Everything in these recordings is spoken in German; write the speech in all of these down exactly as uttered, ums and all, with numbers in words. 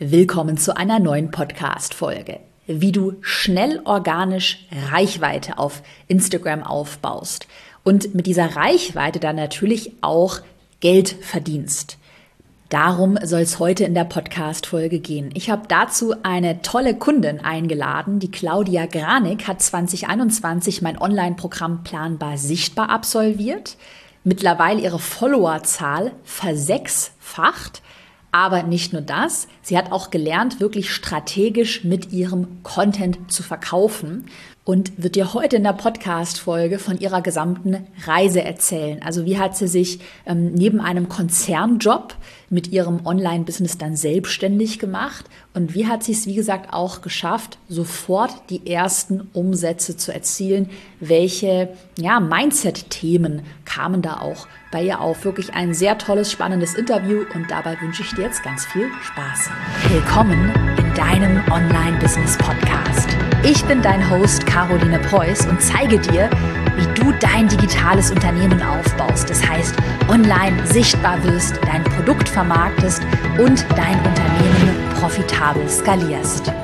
Willkommen zu einer neuen Podcast-Folge. Wie du schnell organisch Reichweite auf Instagram aufbaust und mit dieser Reichweite dann natürlich auch Geld verdienst. Darum soll es heute in der Podcast-Folge gehen. Ich habe dazu eine tolle Kundin eingeladen. Die Claudia Granik hat zwanzig einundzwanzig mein Online-Programm Planbar Sichtbar absolviert, mittlerweile ihre Followerzahl versechsfacht. Aber nicht nur das, sie hat auch gelernt, wirklich strategisch mit ihrem Content zu verkaufen und wird dir heute in der Podcast-Folge von ihrer gesamten Reise erzählen. Also wie hat sie sich ähm, neben einem Konzernjob mit ihrem Online-Business dann selbstständig gemacht und wie hat sie es, wie gesagt, auch geschafft, sofort die ersten Umsätze zu erzielen. Welche ja, Mindset-Themen kamen da auch bei ihr auf? Wirklich ein sehr tolles, spannendes Interview und dabei wünsche ich dir jetzt ganz viel Spaß. Willkommen in deinem Online-Business-Podcast. Ich bin dein Host Caroline Preuß und zeige dir, wie du dein digitales Unternehmen aufbaust. Das heißt, online sichtbar wirst, dein Produkt vermarktest und dein Unternehmen profitabel skalierst.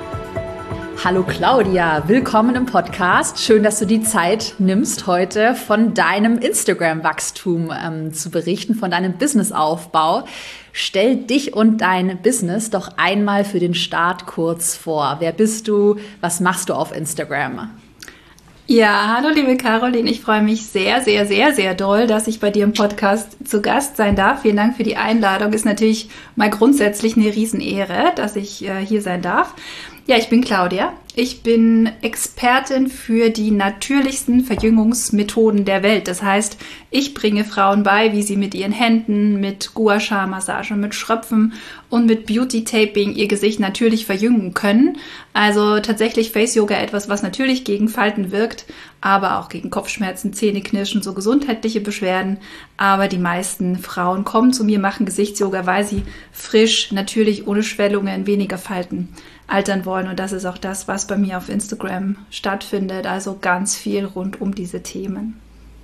Hallo Claudia, willkommen im Podcast. Schön, dass du die Zeit nimmst, heute von deinem Instagram-Wachstum ähm, zu berichten, von deinem Businessaufbau. Stell dich und dein Business doch einmal für den Start kurz vor. Wer bist du? Was machst du auf Instagram? Ja, hallo liebe Caroline, ich freue mich sehr, sehr, sehr, sehr doll, dass ich bei dir im Podcast zu Gast sein darf. Vielen Dank für die Einladung. Ist natürlich mal grundsätzlich eine Riesenehre, dass ich äh, hier sein darf. Ja, ich bin Claudia. Ich bin Expertin für die natürlichsten Verjüngungsmethoden der Welt. Das heißt, ich bringe Frauen bei, wie sie mit ihren Händen, mit Gua Sha Massage, mit Schröpfen und mit Beauty Taping ihr Gesicht natürlich verjüngen können. Also tatsächlich Face Yoga etwas, was natürlich gegen Falten wirkt, aber auch gegen Kopfschmerzen, Zähneknirschen, so gesundheitliche Beschwerden. Aber die meisten Frauen kommen zu mir, machen Gesichtsyoga, weil sie frisch, natürlich ohne Schwellungen, weniger Falten altern wollen. Und das ist auch das, was bei mir auf Instagram stattfindet. Also ganz viel rund um diese Themen.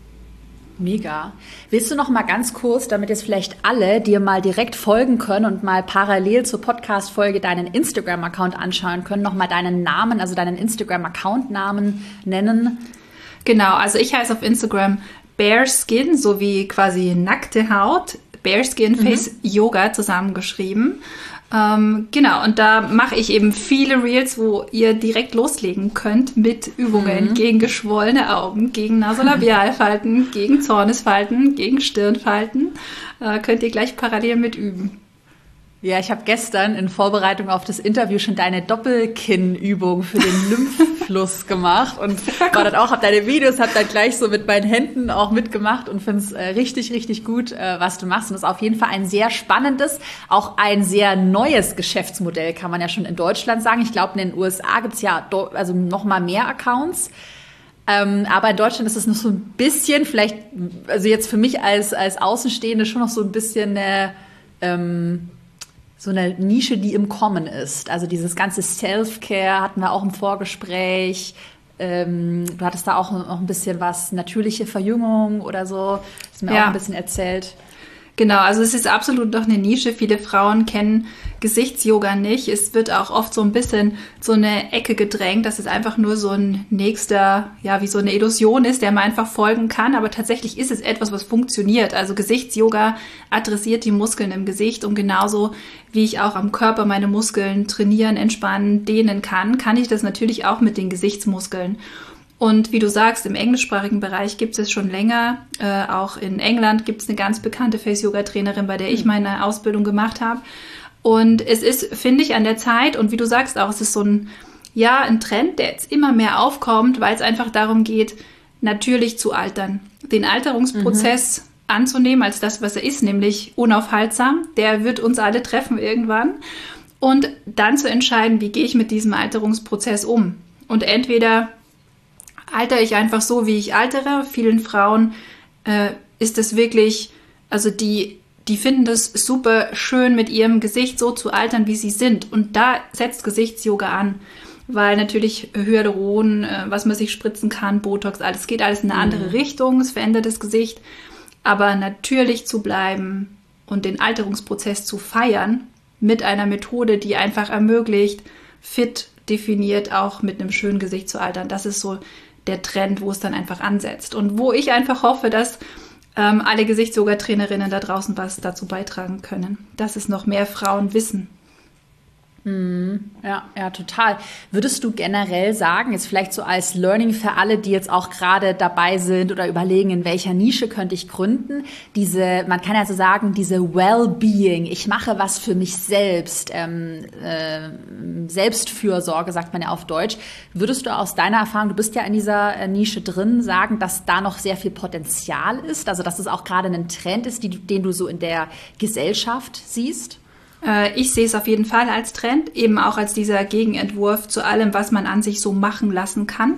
Mega. Willst du noch mal ganz kurz, damit jetzt vielleicht alle dir mal direkt folgen können und mal parallel zur Podcast-Folge deinen Instagram-Account anschauen können, noch mal deinen Namen, also deinen Instagram-Account-Namen nennen? Genau, also ich heiße auf Instagram Bareskin, so wie quasi nackte Haut, Bareskin Face mhm. Yoga zusammengeschrieben. Ähm, genau, und da mache ich eben viele Reels, wo ihr direkt loslegen könnt mit Übungen mhm. gegen geschwollene Augen, gegen Nasolabialfalten, gegen Zornesfalten, gegen Stirnfalten. Äh, könnt ihr gleich parallel mit üben. Ja, ich habe gestern in Vorbereitung auf das Interview schon deine Doppelkinnübung für den Lymphfluss gemacht und war dann auch, habe deine Videos, habe dann gleich so mit meinen Händen auch mitgemacht und finde es äh, richtig, richtig gut, äh, was du machst. Und das ist auf jeden Fall ein sehr spannendes, auch ein sehr neues Geschäftsmodell, kann man ja schon in Deutschland sagen. Ich glaube, in den U S A gibt's ja do- also noch mal mehr Accounts. Ähm, aber in Deutschland ist es noch so ein bisschen, vielleicht, also jetzt für mich als, als Außenstehende schon noch so ein bisschen eine, ähm, so eine Nische, die im Kommen ist. Also dieses ganze Self-Care hatten wir auch im Vorgespräch. Ähm, du hattest da auch noch ein bisschen was, natürliche Verjüngung oder so. Hast mir ja auch ein bisschen erzählt. Genau, also es ist absolut noch eine Nische. Viele Frauen kennen Gesichtsyoga nicht. Es wird auch oft so ein bisschen so eine Ecke gedrängt, dass es einfach nur so ein nächster, ja, wie so eine Illusion ist, der man einfach folgen kann. Aber tatsächlich ist es etwas, was funktioniert. Also Gesichtsyoga adressiert die Muskeln im Gesicht und genauso wie ich auch am Körper meine Muskeln trainieren, entspannen, dehnen kann, kann ich das natürlich auch mit den Gesichtsmuskeln. Und wie du sagst, im englischsprachigen Bereich gibt es schon länger. Äh, auch in England gibt es eine ganz bekannte Face-Yoga-Trainerin, bei der ich meine Ausbildung gemacht habe. Und es ist, finde ich, an der Zeit. Und wie du sagst auch, es ist so ein, ja, ein Trend, der jetzt immer mehr aufkommt, weil es einfach darum geht, natürlich zu altern. Den Alterungsprozess mhm. anzunehmen als das, was er ist, nämlich unaufhaltsam. Der wird uns alle treffen irgendwann. Und dann zu entscheiden, wie gehe ich mit diesem Alterungsprozess um. Und entweder altere ich einfach so, wie ich altere. Vielen Frauen äh, ist es wirklich, also die, die finden das super schön, mit ihrem Gesicht so zu altern, wie sie sind. Und da setzt Gesichtsyoga an, weil natürlich Hyaluron, äh, was man sich spritzen kann, Botox, alles geht alles in eine andere mhm. Richtung. Es verändert das Gesicht. Aber natürlich zu bleiben und den Alterungsprozess zu feiern, mit einer Methode, die einfach ermöglicht, fit definiert auch mit einem schönen Gesicht zu altern. Das ist so der Trend, wo es dann einfach ansetzt. Und wo ich einfach hoffe, dass ähm, alle Gesichts-Yoga-Trainerinnen da draußen was dazu beitragen können, dass es noch mehr Frauen wissen. Ja, ja, total. Würdest du generell sagen, jetzt vielleicht so als Learning für alle, die jetzt auch gerade dabei sind oder überlegen, in welcher Nische könnte ich gründen, diese, man kann ja so sagen, diese Wellbeing, ich mache was für mich selbst, ähm, äh, Selbstfürsorge, sagt man ja auf Deutsch. Würdest du aus deiner Erfahrung, du bist ja in dieser äh, Nische drin, sagen, dass da noch sehr viel Potenzial ist, also dass es auch gerade ein Trend ist, die, den du so in der Gesellschaft siehst? Ich sehe es auf jeden Fall als Trend, eben auch als dieser Gegenentwurf zu allem, was man an sich so machen lassen kann.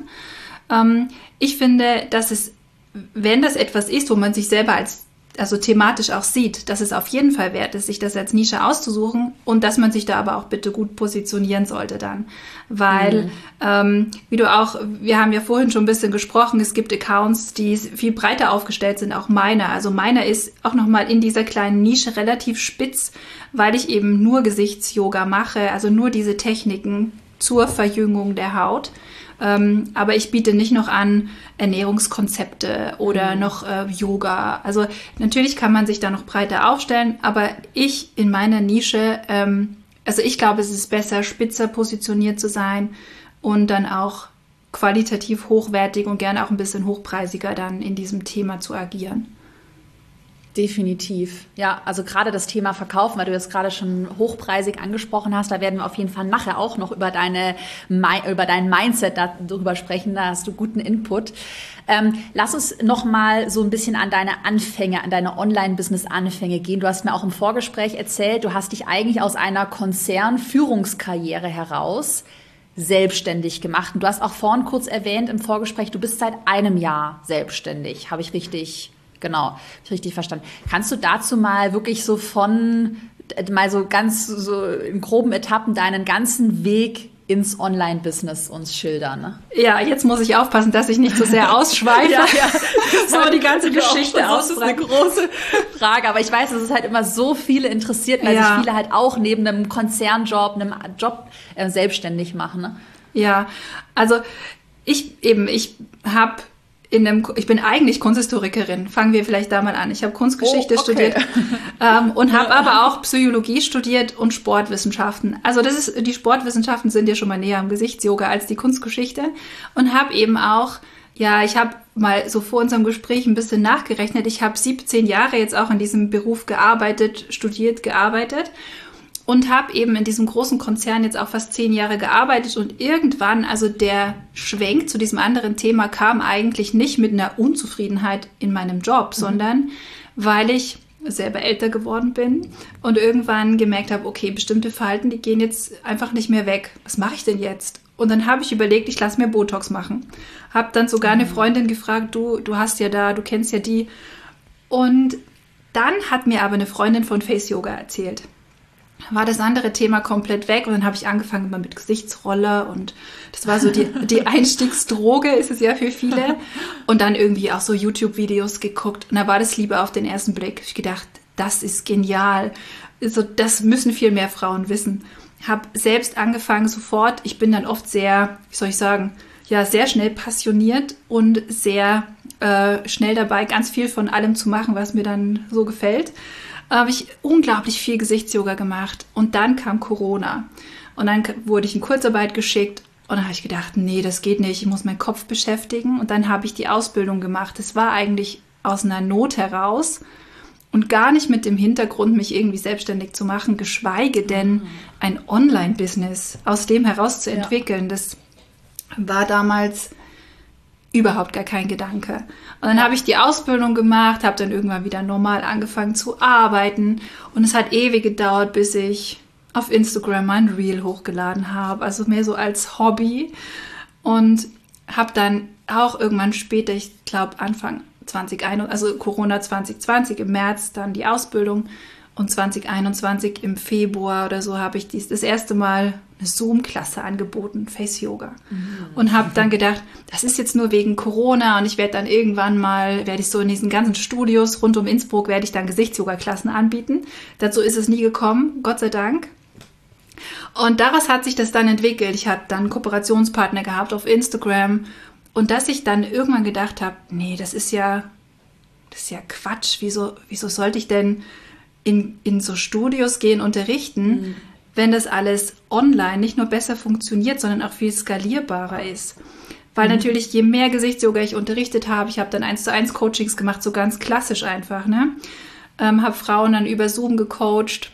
Ich finde, dass es, wenn das etwas ist, wo man sich selber als, also thematisch auch sieht, dass es auf jeden Fall wert ist, sich das als Nische auszusuchen und dass man sich da aber auch bitte gut positionieren sollte dann. Weil, mhm. ähm, wie du auch, wir haben ja vorhin schon ein bisschen gesprochen, es gibt Accounts, die viel breiter aufgestellt sind, auch meiner. Also meiner ist auch nochmal in dieser kleinen Nische relativ spitz, weil ich eben nur Gesichts-Yoga mache, also nur diese Techniken zur Verjüngung der Haut. Ähm, aber ich biete nicht noch an Ernährungskonzepte oder mhm. noch äh, Yoga. Also natürlich kann man sich da noch breiter aufstellen, aber ich in meiner Nische, ähm, also ich glaube, es ist besser, spitzer positioniert zu sein und dann auch qualitativ hochwertig und gerne auch ein bisschen hochpreisiger dann in diesem Thema zu agieren. Definitiv. Ja, also gerade das Thema Verkaufen, weil du das gerade schon hochpreisig angesprochen hast, da werden wir auf jeden Fall nachher auch noch über deine über dein Mindset darüber sprechen, da hast du guten Input. Ähm, lass uns noch mal so ein bisschen an deine Anfänge, an deine Online-Business-Anfänge gehen. Du hast mir auch im Vorgespräch erzählt, du hast dich eigentlich aus einer Konzernführungskarriere heraus selbstständig gemacht. Und du hast auch vorhin kurz erwähnt im Vorgespräch, du bist seit einem Jahr selbstständig. Habe ich richtig Genau, hab ich richtig verstanden. Kannst du dazu mal wirklich so von, mal so ganz so in groben Etappen deinen ganzen Weg ins Online-Business uns schildern? Ne? Ja, jetzt muss ich aufpassen, dass ich nicht so sehr ausschweife. ja, ja. So die ganze Geschichte aus. Das ist eine große Frage, aber ich weiß, dass es halt immer so viele interessiert, weil ja. sich viele halt auch neben einem Konzernjob, einem Job äh, selbstständig machen. Ne? Ja, also ich eben, ich habe In einem, ich bin eigentlich Kunsthistorikerin. Fangen wir vielleicht da mal an. Ich habe Kunstgeschichte oh, okay. studiert ähm, und habe aber auch Psychologie studiert und Sportwissenschaften. Also das ist, die Sportwissenschaften sind ja schon mal näher am Gesichts-Yoga als die Kunstgeschichte. Und habe eben auch, ja, ich habe mal so vor unserem Gespräch ein bisschen nachgerechnet. Ich habe siebzehn Jahre jetzt auch in diesem Beruf gearbeitet, studiert, gearbeitet. Und habe eben in diesem großen Konzern jetzt auch fast zehn Jahre gearbeitet und irgendwann, also der Schwenk zu diesem anderen Thema kam eigentlich nicht mit einer Unzufriedenheit in meinem Job, mhm. sondern weil ich selber älter geworden bin und irgendwann gemerkt habe, okay, bestimmte Verhalten, die gehen jetzt einfach nicht mehr weg. Was mache ich denn jetzt? Und dann habe ich überlegt, ich lasse mir Botox machen. Habe dann sogar mhm. eine Freundin gefragt, du, du hast ja da, du kennst ja die. Und dann hat mir aber eine Freundin von Face Yoga erzählt. War das andere Thema komplett weg und dann habe ich angefangen immer mit Gesichtsrolle und das war so die, die Einstiegsdroge, ist es ja für viele und dann irgendwie auch so YouTube-Videos geguckt und da war das Liebe auf den ersten Blick. Ich gedacht, das ist genial, also das müssen viel mehr Frauen wissen. Habe selbst angefangen sofort, ich bin dann oft sehr, wie soll ich sagen, ja sehr schnell passioniert und sehr äh, schnell dabei, ganz viel von allem zu machen, was mir dann so gefällt. Habe ich unglaublich viel Gesichts-Yoga gemacht und dann kam Corona und dann wurde ich in Kurzarbeit geschickt und dann habe ich gedacht, nee, das geht nicht, ich muss meinen Kopf beschäftigen und dann habe ich die Ausbildung gemacht. Das war eigentlich aus einer Not heraus und gar nicht mit dem Hintergrund, mich irgendwie selbstständig zu machen, geschweige denn ein Online-Business aus dem heraus zu entwickeln. Ja. Das war damals überhaupt gar kein Gedanke. Und dann habe ich die Ausbildung gemacht, habe dann irgendwann wieder normal angefangen zu arbeiten und es hat ewig gedauert, bis ich auf Instagram mein Reel hochgeladen habe, also mehr so als Hobby und habe dann auch irgendwann später, ich glaube Anfang zwanzig einundzwanzig, also Corona zwanzig zwanzig im März dann die Ausbildung Und zwanzig einundzwanzig im Februar oder so habe ich dies, das erste Mal eine Zoom-Klasse angeboten, Face Yoga. Mhm. Und habe dann gedacht, das ist jetzt nur wegen Corona und ich werde dann irgendwann mal, werde ich so in diesen ganzen Studios rund um Innsbruck, werde ich dann Gesichts-Yoga-Klassen anbieten. Dazu ist es nie gekommen, Gott sei Dank. Und daraus hat sich das dann entwickelt. Ich habe dann einen Kooperationspartner gehabt auf Instagram und dass ich dann irgendwann gedacht habe, nee, das ist ja, das ist ja Quatsch. Wieso, wieso sollte ich denn in, in so Studios gehen, unterrichten, mhm. wenn das alles online nicht nur besser funktioniert, sondern auch viel skalierbarer ist. Weil mhm. natürlich, je mehr Gesichtsyoga ich unterrichtet habe, ich habe dann eins zu eins Coachings gemacht, so ganz klassisch einfach, ne? Ähm, habe Frauen dann über Zoom gecoacht.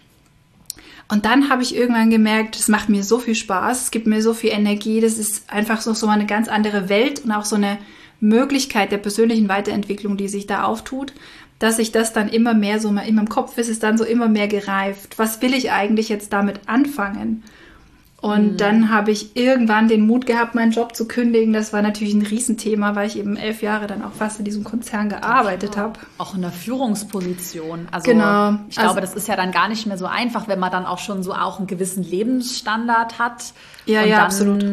Und dann habe ich irgendwann gemerkt, es macht mir so viel Spaß, es gibt mir so viel Energie, das ist einfach so, so eine ganz andere Welt und auch so eine Möglichkeit der persönlichen Weiterentwicklung, die sich da auftut, dass ich das dann immer mehr so, in meinem Kopf ist es dann so immer mehr gereift. Was will ich eigentlich jetzt damit anfangen? Und mhm. dann habe ich irgendwann den Mut gehabt, meinen Job zu kündigen. Das war natürlich ein Riesenthema, weil ich eben elf Jahre dann auch fast in diesem Konzern gearbeitet habe. Auch in der Führungsposition. Also genau. ich glaube, also, das ist ja dann gar nicht mehr so einfach, wenn man dann auch schon so auch einen gewissen Lebensstandard hat. Ja, und ja, dann, absolut.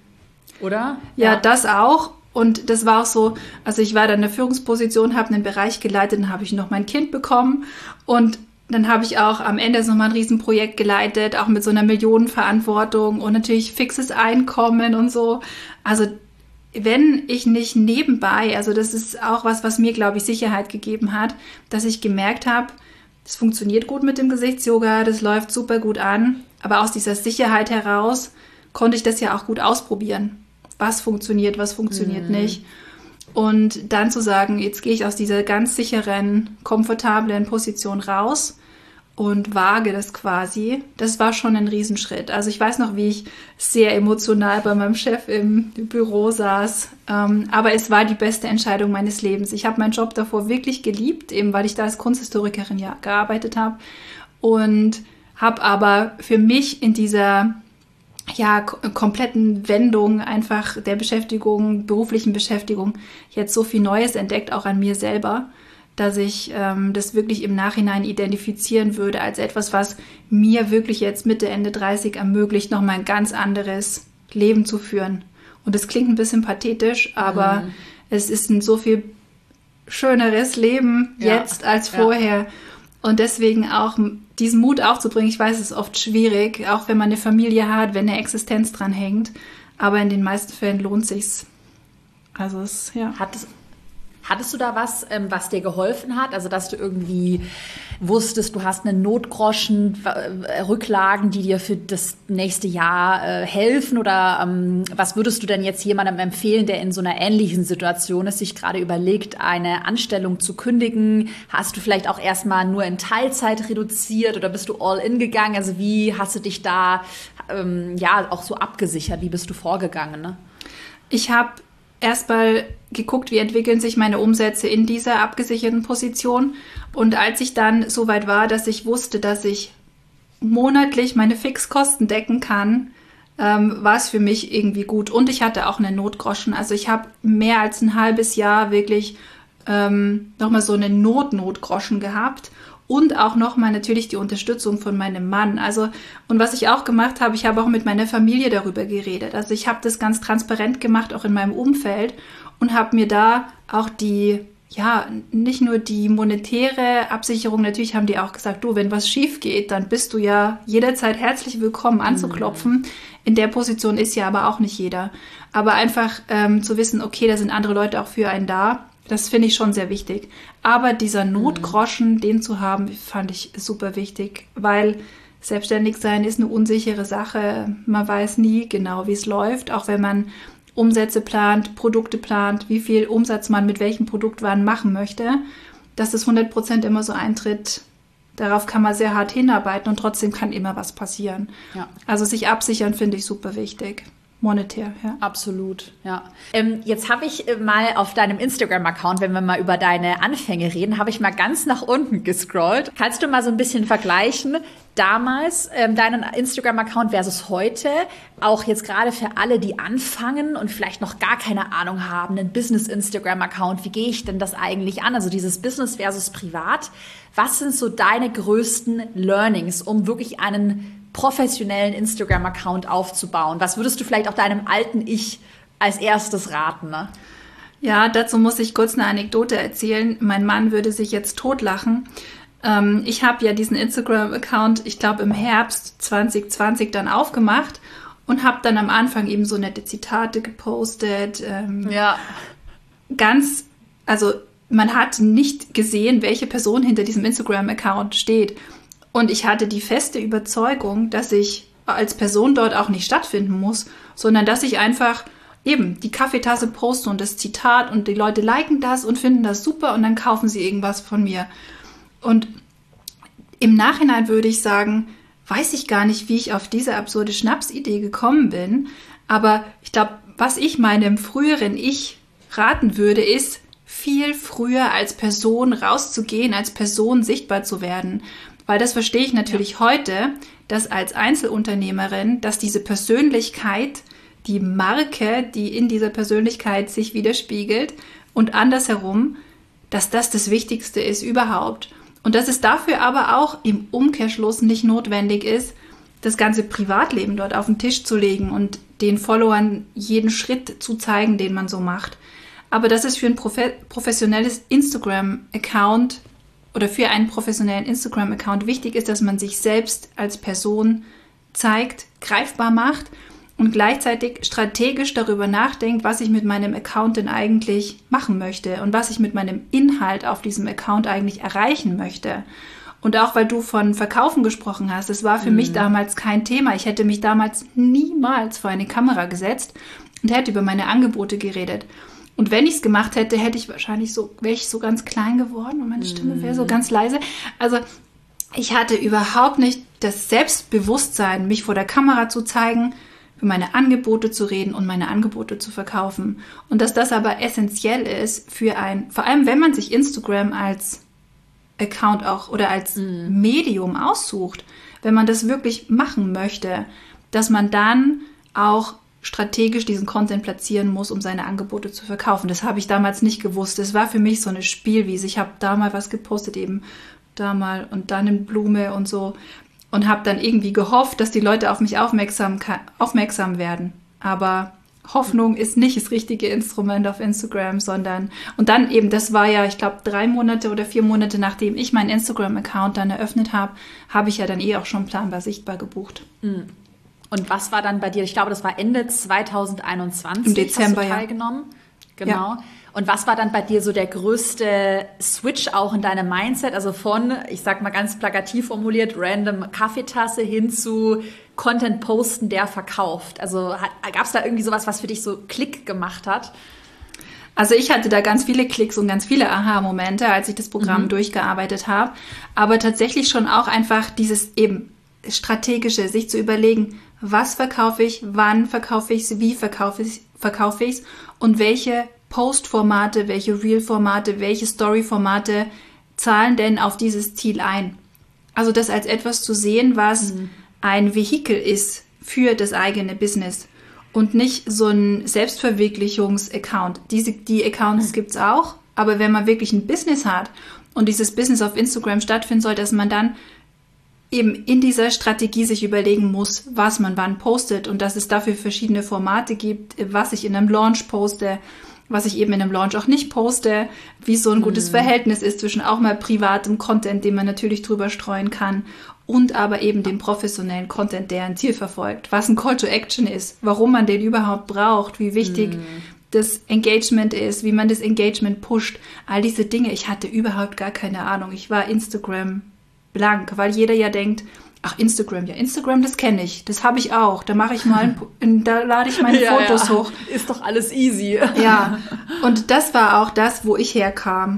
Oder? Ja, ja, das auch. Und das war auch so, also ich war dann in der Führungsposition, habe einen Bereich geleitet, dann habe ich noch mein Kind bekommen und dann habe ich auch am Ende nochmal ein Riesenprojekt geleitet, auch mit so einer Millionenverantwortung und natürlich fixes Einkommen und so. Also wenn ich nicht nebenbei, also das ist auch was, was mir, glaube ich, Sicherheit gegeben hat, dass ich gemerkt habe, das funktioniert gut mit dem Gesichtsyoga, das läuft super gut an, aber aus dieser Sicherheit heraus konnte ich das ja auch gut ausprobieren. Was funktioniert, was funktioniert mhm. nicht. Und dann zu sagen, jetzt gehe ich aus dieser ganz sicheren, komfortablen Position raus und wage das quasi. Das war schon ein Riesenschritt. Also ich weiß noch, wie ich sehr emotional bei meinem Chef im Büro saß. Ähm, aber es war die beste Entscheidung meines Lebens. Ich habe meinen Job davor wirklich geliebt, eben weil ich da als Kunsthistorikerin ja gearbeitet habe. Und habe aber für mich in dieser ja, k- kompletten Wendung einfach der Beschäftigung, beruflichen Beschäftigung, jetzt so viel Neues entdeckt, auch an mir selber, dass ich ähm, das wirklich im Nachhinein identifizieren würde als etwas, was mir wirklich jetzt Mitte, Ende dreißig ermöglicht, nochmal ein ganz anderes Leben zu führen. Und das klingt ein bisschen pathetisch, aber mhm. es ist ein so viel schöneres Leben ja. jetzt als vorher. Ja. Und deswegen auch diesen Mut aufzubringen, ich weiß, es ist oft schwierig, auch wenn man eine Familie hat, wenn eine Existenz dran hängt. Aber in den meisten Fällen lohnt sich's. Also es, ja. Hat es, hattest du da was, ähm, was dir geholfen hat? Also dass du irgendwie wusstest, du hast einen Notgroschen, äh, Rücklagen, die dir für das nächste Jahr äh, helfen? Oder ähm, was würdest du denn jetzt jemandem empfehlen, der in so einer ähnlichen Situation ist, sich gerade überlegt, eine Anstellung zu kündigen? Hast du vielleicht auch erstmal nur in Teilzeit reduziert oder bist du all in gegangen? Also wie hast du dich da ähm, ja auch so abgesichert? Wie bist du vorgegangen? Ne? Ich habe erstmal geguckt, wie entwickeln sich meine Umsätze in dieser abgesicherten Position. Und als ich dann so weit war, dass ich wusste, dass ich monatlich meine Fixkosten decken kann, ähm, war es für mich irgendwie gut. Und ich hatte auch einen Notgroschen. Also ich habe mehr als ein halbes Jahr wirklich ähm, nochmal so einen Not-Notgroschen gehabt. Und auch nochmal natürlich die Unterstützung von meinem Mann. Also, und was ich auch gemacht habe, ich habe auch mit meiner Familie darüber geredet. Also ich habe das ganz transparent gemacht, auch in meinem Umfeld und habe mir da auch die, ja, nicht nur die monetäre Absicherung, natürlich haben die auch gesagt, du, wenn was schief geht, dann bist du ja jederzeit herzlich willkommen anzuklopfen. Mhm. In der Position ist ja aber auch nicht jeder. Aber einfach ähm, zu wissen, okay, da sind andere Leute auch für einen da. Das finde ich schon sehr wichtig. Aber dieser Notgroschen, mhm. den zu haben, fand ich super wichtig, weil selbstständig sein ist eine unsichere Sache. Man weiß nie genau, wie es läuft, auch wenn man Umsätze plant, Produkte plant, wie viel Umsatz man mit welchem Produkt wann machen möchte, dass das hundert Prozent immer so eintritt. Darauf kann man sehr hart hinarbeiten und trotzdem kann immer was passieren. Ja. Also sich absichern finde ich super wichtig. monetär. Ja. Absolut, ja. Ähm, jetzt habe ich mal auf deinem Instagram-Account, wenn wir mal über deine Anfänge reden, habe ich mal ganz nach unten gescrollt. Kannst du mal so ein bisschen vergleichen, damals ähm, deinen Instagram-Account versus heute? Auch jetzt gerade für alle, die anfangen und vielleicht noch gar keine Ahnung haben, einen Business-Instagram-Account, wie gehe ich denn das eigentlich an? Also dieses Business versus Privat. Was sind so deine größten Learnings, um wirklich einen professionellen Instagram-Account aufzubauen? Was würdest du vielleicht auch deinem alten Ich als erstes raten? Ne? Ja, dazu muss ich kurz eine Anekdote erzählen. Mein Mann würde sich jetzt totlachen. Ähm, ich habe ja diesen Instagram-Account, ich glaube im Herbst zwanzig zwanzig dann aufgemacht und habe dann am Anfang eben so nette Zitate gepostet. Ähm, ja. Ganz, also man hat nicht gesehen, welche Person hinter diesem Instagram-Account steht. Und ich hatte die feste Überzeugung, dass ich als Person dort auch nicht stattfinden muss, sondern dass ich einfach eben die Kaffeetasse poste und das Zitat und die Leute liken das und finden das super und dann kaufen sie irgendwas von mir. Und im Nachhinein würde ich sagen, weiß ich gar nicht, wie ich auf diese absurde Schnapsidee gekommen bin. Aber ich glaube, was ich meinem früheren Ich raten würde, ist, viel früher als Person rauszugehen, als Person sichtbar zu werden. Weil das verstehe ich natürlich ja. heute, dass als Einzelunternehmerin, dass diese Persönlichkeit, die Marke, die in dieser Persönlichkeit sich widerspiegelt und andersherum, dass das das Wichtigste ist überhaupt. Und dass es dafür aber auch im Umkehrschluss nicht notwendig ist, das ganze Privatleben dort auf den Tisch zu legen und den Followern jeden Schritt zu zeigen, den man so macht. Aber dass es für ein profe- professionelles Instagram-Account oder für einen professionellen Instagram-Account wichtig ist, dass man sich selbst als Person zeigt, greifbar macht und gleichzeitig strategisch darüber nachdenkt, was ich mit meinem Account denn eigentlich machen möchte und was ich mit meinem Inhalt auf diesem Account eigentlich erreichen möchte. Und auch weil du von Verkaufen gesprochen hast, das war für mhm. mich damals kein Thema. Ich hätte mich damals niemals vor eine Kamera gesetzt und hätte über meine Angebote geredet. Und wenn ich es gemacht hätte, hätte ich wahrscheinlich so, wäre ich so ganz klein geworden und meine Stimme wäre so ganz leise. Also ich hatte überhaupt nicht das Selbstbewusstsein, mich vor der Kamera zu zeigen, für meine Angebote zu reden und meine Angebote zu verkaufen. Und dass das aber essentiell ist für ein, vor allem wenn man sich Instagram als Account auch oder als mm. Medium aussucht, wenn man das wirklich machen möchte, dass man dann auch strategisch diesen Content platzieren muss, um seine Angebote zu verkaufen. Das habe ich damals nicht gewusst. Das war für mich so eine Spielwiese. Ich habe da mal was gepostet, eben da mal und dann in Blume und so und habe dann irgendwie gehofft, dass die Leute auf mich aufmerksam, aufmerksam werden. Aber Hoffnung ist nicht das richtige Instrument auf Instagram, sondern und dann eben, das war ja, ich glaube, drei Monate oder vier Monate, nachdem ich meinen Instagram-Account dann eröffnet habe, habe ich ja dann eh auch schon planbar sichtbar gebucht. Mhm. Und was war dann bei dir? Ich glaube, das war Ende zwanzig einundzwanzig. Im Dezember, hast du teilgenommen. Ja. Genau. Ja. Und was war dann bei dir so der größte Switch auch in deinem Mindset? Also von, ich sag mal ganz plakativ formuliert, random Kaffeetasse hin zu Content posten, der verkauft. Also gab es da irgendwie sowas, was für dich so Klick gemacht hat? Also ich hatte da ganz viele Klicks und ganz viele Aha-Momente, als ich das Programm mhm. durchgearbeitet habe. Aber tatsächlich schon auch einfach dieses eben strategische, sich zu überlegen, was verkaufe ich, wann verkaufe ich es, wie verkaufe ich verkaufe ich es und welche Post-Formate, welche Reel-Formate, welche Story-Formate zahlen denn auf dieses Ziel ein. Also das als etwas zu sehen, was mhm. ein Vehikel ist für das eigene Business und nicht so ein Selbstverwirklichungs-Account. Diese, die Accounts mhm. gibt es auch, aber wenn man wirklich ein Business hat und dieses Business auf Instagram stattfinden soll, dass man dann eben in dieser Strategie sich überlegen muss, was man wann postet und dass es dafür verschiedene Formate gibt, was ich in einem Launch poste, was ich eben in einem Launch auch nicht poste, wie so ein gutes mhm. Verhältnis ist zwischen auch mal privatem Content, den man natürlich drüber streuen kann und aber eben dem professionellen Content, der ein Ziel verfolgt, was ein Call to Action ist, warum man den überhaupt braucht, wie wichtig mhm. das Engagement ist, wie man das Engagement pusht, all diese Dinge. Ich hatte überhaupt gar keine Ahnung. Ich war Instagram blank, weil jeder ja denkt, ach, Instagram, ja, Instagram, das kenne ich, das habe ich auch, da mache ich mal, ein, da lade ich meine ja, Fotos ja. hoch. Ist doch alles easy. Ja, und das war auch das, wo ich herkam.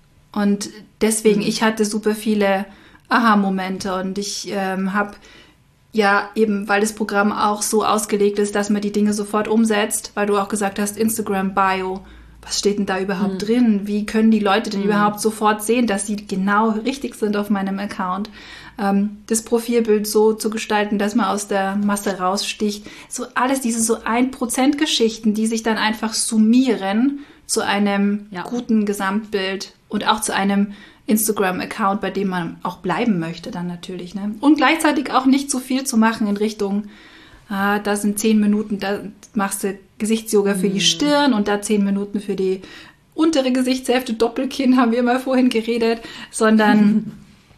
Und deswegen, mhm. ich hatte super viele Aha-Momente und ich ähm, habe Ja, eben, weil das Programm auch so ausgelegt ist, dass man die Dinge sofort umsetzt, weil du auch gesagt hast, Instagram-Bio. Was steht denn da überhaupt mhm. drin? Wie können die Leute denn mhm. überhaupt sofort sehen, dass sie genau richtig sind auf meinem Account? Ähm, das Profilbild so zu gestalten, dass man aus der Masse raussticht. So alles diese so ein Prozent Geschichten, die sich dann einfach summieren zu einem ja. guten Gesamtbild und auch zu einem Instagram-Account, bei dem man auch bleiben möchte dann natürlich. Ne? Und gleichzeitig auch nicht so viel zu machen in Richtung, ah, da sind zehn Minuten, da machst du Gesichtsyoga für die Stirn und da zehn Minuten für die untere Gesichtshälfte, Doppelkinn, haben wir mal vorhin geredet, sondern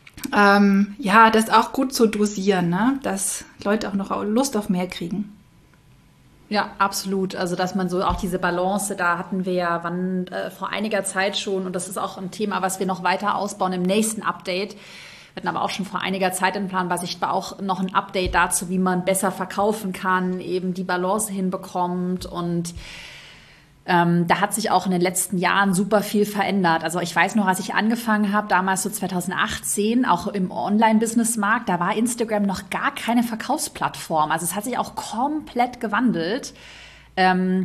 ähm, ja, das auch gut zu dosieren, ne? Dass Leute auch noch Lust auf mehr kriegen. Ja, absolut. Also, dass man so auch diese Balance, da hatten wir ja wann, äh, vor einiger Zeit schon, und das ist auch ein Thema, was wir noch weiter ausbauen im nächsten Update. Wir hatten aber auch schon vor einiger Zeit in Planbar Sichtbar auch noch ein Update dazu, wie man besser verkaufen kann, eben die Balance hinbekommt. Und ähm, da hat sich auch in den letzten Jahren super viel verändert. Also ich weiß noch, als ich angefangen habe, damals so zwanzig achtzehn, auch im Online-Business-Markt, da war Instagram noch gar keine Verkaufsplattform. Also es hat sich auch komplett gewandelt. Ähm,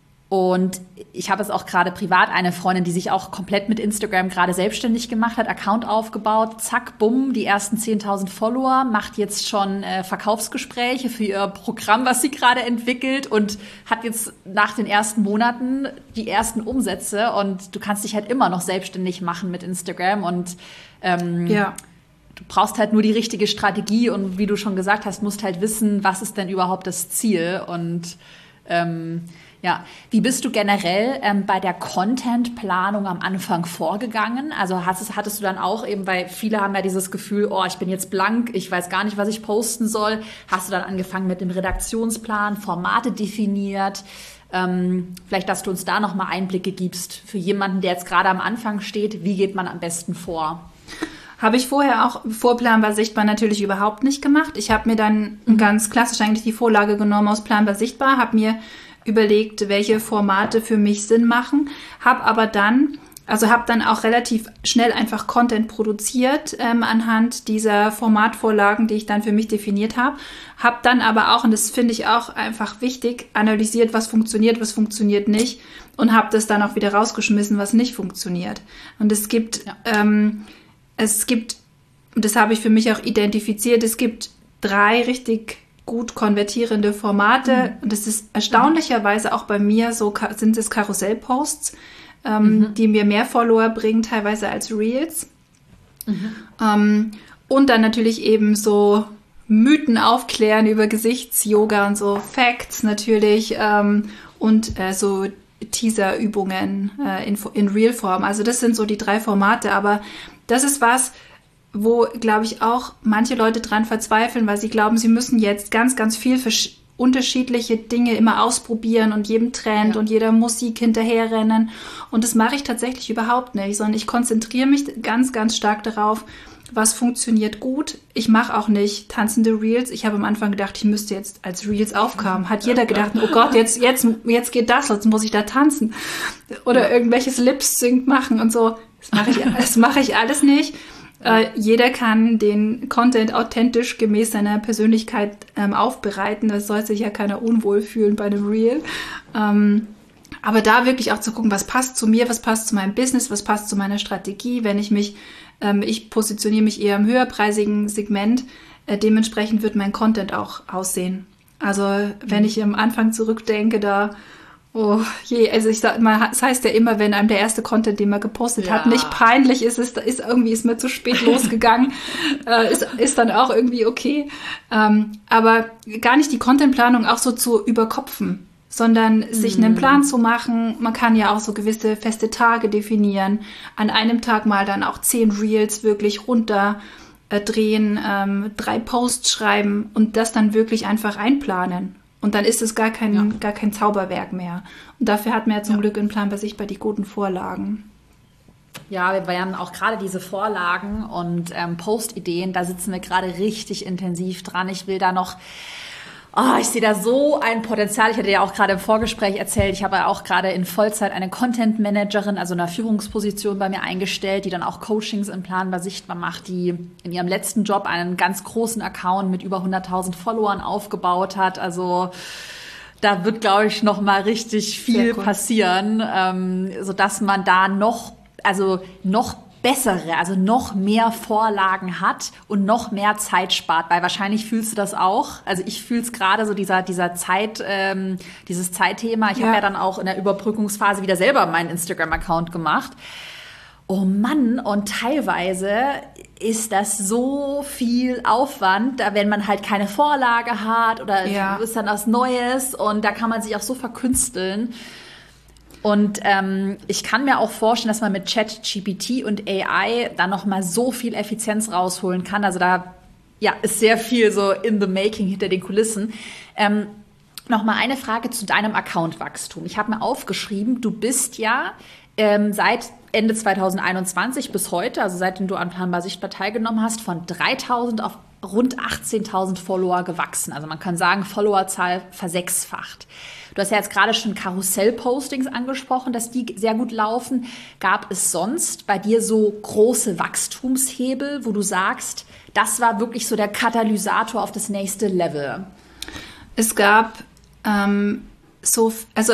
Und ich habe es auch gerade privat, eine Freundin, die sich auch komplett mit Instagram gerade selbstständig gemacht hat, Account aufgebaut, zack, bumm, die ersten zehntausend Follower, macht jetzt schon äh, Verkaufsgespräche für ihr Programm, was sie gerade entwickelt und hat jetzt nach den ersten Monaten die ersten Umsätze und du kannst dich halt immer noch selbstständig machen mit Instagram und ähm, ja. Du brauchst halt nur die richtige Strategie und wie du schon gesagt hast, musst halt wissen, was ist denn überhaupt das Ziel und ähm, ja, wie bist du generell ähm, bei der Content-Planung am Anfang vorgegangen? Also hast, hattest du dann auch eben, weil viele haben ja dieses Gefühl, oh, ich bin jetzt blank, ich weiß gar nicht, was ich posten soll. Hast du dann angefangen mit dem Redaktionsplan, Formate definiert? Ähm, vielleicht, dass du uns da nochmal Einblicke gibst für jemanden, der jetzt gerade am Anfang steht. Wie geht man am besten vor? Habe ich vorher auch vor Planbar Sichtbar natürlich überhaupt nicht gemacht. Ich habe mir dann mhm. ganz klassisch eigentlich die Vorlage genommen aus Planbar Sichtbar, habe mir überlegt, welche Formate für mich Sinn machen, habe aber dann, also habe dann auch relativ schnell einfach Content produziert ähm, anhand dieser Formatvorlagen, die ich dann für mich definiert habe, habe dann aber auch, und das finde ich auch einfach wichtig, analysiert, was funktioniert, was funktioniert nicht und habe das dann auch wieder rausgeschmissen, was nicht funktioniert. Und es gibt, ja. ähm, es gibt, und das habe ich für mich auch identifiziert, es gibt drei richtig gut konvertierende Formate. Mhm. Und das ist erstaunlicherweise auch bei mir so, sind es Karussellposts, ähm, mhm. die mir mehr Follower bringen, teilweise als Reels. Mhm. Ähm, und dann natürlich eben so Mythen aufklären über Gesichtsyoga und so Facts natürlich ähm, und äh, so Teaser-Übungen äh, in, in Reel-Form. Also das sind so die drei Formate, aber das ist was, wo, glaube ich, auch manche Leute dran verzweifeln, weil sie glauben, sie müssen jetzt ganz, ganz viel für unterschiedliche Dinge immer ausprobieren und jedem Trend ja. und jeder Musik hinterherrennen. Und das mache ich tatsächlich überhaupt nicht, sondern ich konzentriere mich ganz, ganz stark darauf, was funktioniert gut. Ich mache auch nicht tanzende Reels. Ich habe am Anfang gedacht, ich müsste jetzt als Reels aufkommen. Hat jeder gedacht, oh Gott, jetzt, jetzt, jetzt geht das, jetzt muss ich da tanzen. Oder ja. irgendwelches Lip-Sync machen und so. Das mache ich, das mache ich alles nicht. Äh, jeder kann den Content authentisch gemäß seiner Persönlichkeit ähm, aufbereiten. Das soll sich ja keiner unwohl fühlen bei einem Reel. Ähm, aber da wirklich auch zu gucken, was passt zu mir, was passt zu meinem Business, was passt zu meiner Strategie. Wenn ich mich, ähm, ich positioniere mich eher im höherpreisigen Segment, äh, dementsprechend wird mein Content auch aussehen. Also wenn ich am Anfang zurückdenke, da oh je, also ich sag mal, es heißt ja immer, wenn einem der erste Content, den man gepostet ja. hat, nicht peinlich ist, ist, ist irgendwie ist mir zu spät losgegangen, äh, ist, ist dann auch irgendwie okay. Ähm, aber gar nicht die Contentplanung auch so zu überkopfen, sondern sich einen Plan zu machen. Man kann ja auch so gewisse feste Tage definieren. An einem Tag mal dann auch zehn Reels wirklich runter äh, drehen, ähm, drei Posts schreiben und das dann wirklich einfach einplanen. Und dann ist es gar kein, ja. gar kein Zauberwerk mehr. Und dafür hat man ja zum ja. Glück in Planbar Sichtbar die guten Vorlagen. Ja, wir werden auch gerade diese Vorlagen und ähm, Postideen, da sitzen wir gerade richtig intensiv dran. Ich will da noch Oh, ich sehe da so ein Potenzial. Ich hatte ja auch gerade im Vorgespräch erzählt, ich habe ja auch gerade in Vollzeit eine Content-Managerin, also eine Führungsposition bei mir eingestellt, die dann auch Coachings in Planbar sichtbar macht, die in ihrem letzten Job einen ganz großen Account mit über hunderttausend Followern aufgebaut hat. Also da wird, glaube ich, noch mal richtig viel passieren, ähm, sodass man da noch, also noch bessere, also noch mehr Vorlagen hat und noch mehr Zeit spart, weil wahrscheinlich fühlst du das auch. Also ich fühle es gerade so, dieser dieser Zeit, ähm, dieses Zeitthema. Ich ja. habe ja dann auch in der Überbrückungsphase wieder selber meinen Instagram-Account gemacht. Oh Mann, und teilweise ist das so viel Aufwand, da wenn man halt keine Vorlage hat oder ja. ist dann was Neues und da kann man sich auch so verkünsteln. Und ähm, ich kann mir auch vorstellen, dass man mit ChatGPT und A I da noch mal so viel Effizienz rausholen kann. Also da ja, ist sehr viel so in the making hinter den Kulissen. Ähm, noch mal eine Frage zu deinem Accountwachstum. Ich habe mir aufgeschrieben, du bist ja ähm, seit Ende zwanzig einundzwanzig bis heute, also seitdem du an Planbar sichtbar teilgenommen hast, von dreitausend auf rund achtzehntausend Follower gewachsen. Also man kann sagen, Followerzahl versechsfacht. Du hast ja jetzt gerade schon Karussell-Postings angesprochen, dass die sehr gut laufen. Gab es sonst bei dir so große Wachstumshebel, wo du sagst, das war wirklich so der Katalysator auf das nächste Level? Es gab ähm, so, also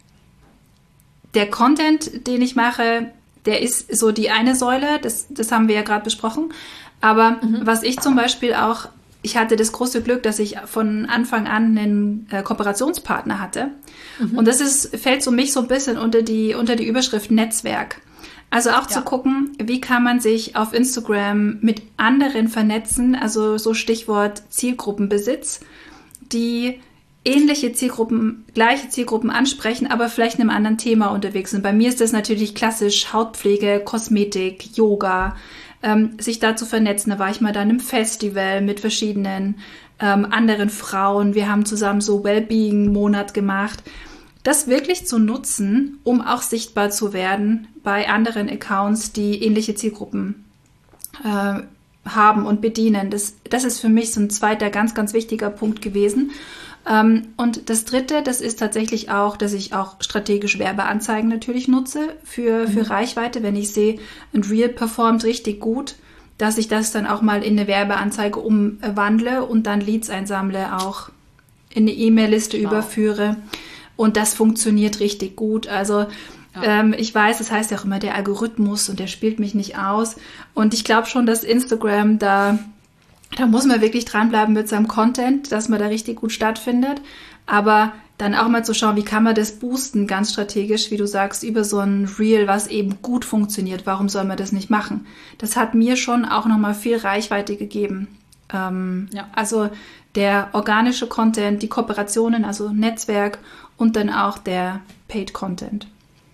der Content, den ich mache, der ist so die eine Säule, das, das haben wir ja gerade besprochen. Aber mhm. was ich zum Beispiel auch, ich hatte das große Glück, dass ich von Anfang an einen äh, Kooperationspartner hatte. Mhm. Und das ist, fällt so mich so ein bisschen unter die, unter die Überschrift Netzwerk. Also auch ja. zu gucken, wie kann man sich auf Instagram mit anderen vernetzen, also so Stichwort Zielgruppenbesitz, die ähnliche Zielgruppen, gleiche Zielgruppen ansprechen, aber vielleicht in einem anderen Thema unterwegs sind. Bei mir ist das natürlich klassisch Hautpflege, Kosmetik, Yoga, ähm, sich da zu vernetzen. Da war ich mal dann im Festival mit verschiedenen ähm, anderen Frauen. Wir haben zusammen so Wellbeing-Monat gemacht. Das wirklich zu nutzen, um auch sichtbar zu werden bei anderen Accounts, die ähnliche Zielgruppen äh, haben und bedienen. Das, das ist für mich so ein zweiter ganz, ganz wichtiger Punkt gewesen. Ähm, und das Dritte, das ist tatsächlich auch, dass ich auch strategisch Werbeanzeigen natürlich nutze für, für mhm. Reichweite. Wenn ich sehe, ein Reel performt richtig gut, dass ich das dann auch mal in eine Werbeanzeige umwandle und dann Leads einsammle, auch in eine E-Mail-Liste wow. überführe. Und das funktioniert richtig gut. Also ja. ähm, ich weiß, es heißt ja auch immer der Algorithmus und der spielt mich nicht aus. Und ich glaube schon, dass Instagram da... Da muss man wirklich dranbleiben mit seinem Content, dass man da richtig gut stattfindet. Aber dann auch mal zu schauen, wie kann man das boosten, ganz strategisch, wie du sagst, über so ein Reel, was eben gut funktioniert. Warum soll man das nicht machen? Das hat mir schon auch nochmal viel Reichweite gegeben. Ähm, ja. Also der organische Content, die Kooperationen, also Netzwerk und dann auch der Paid Content.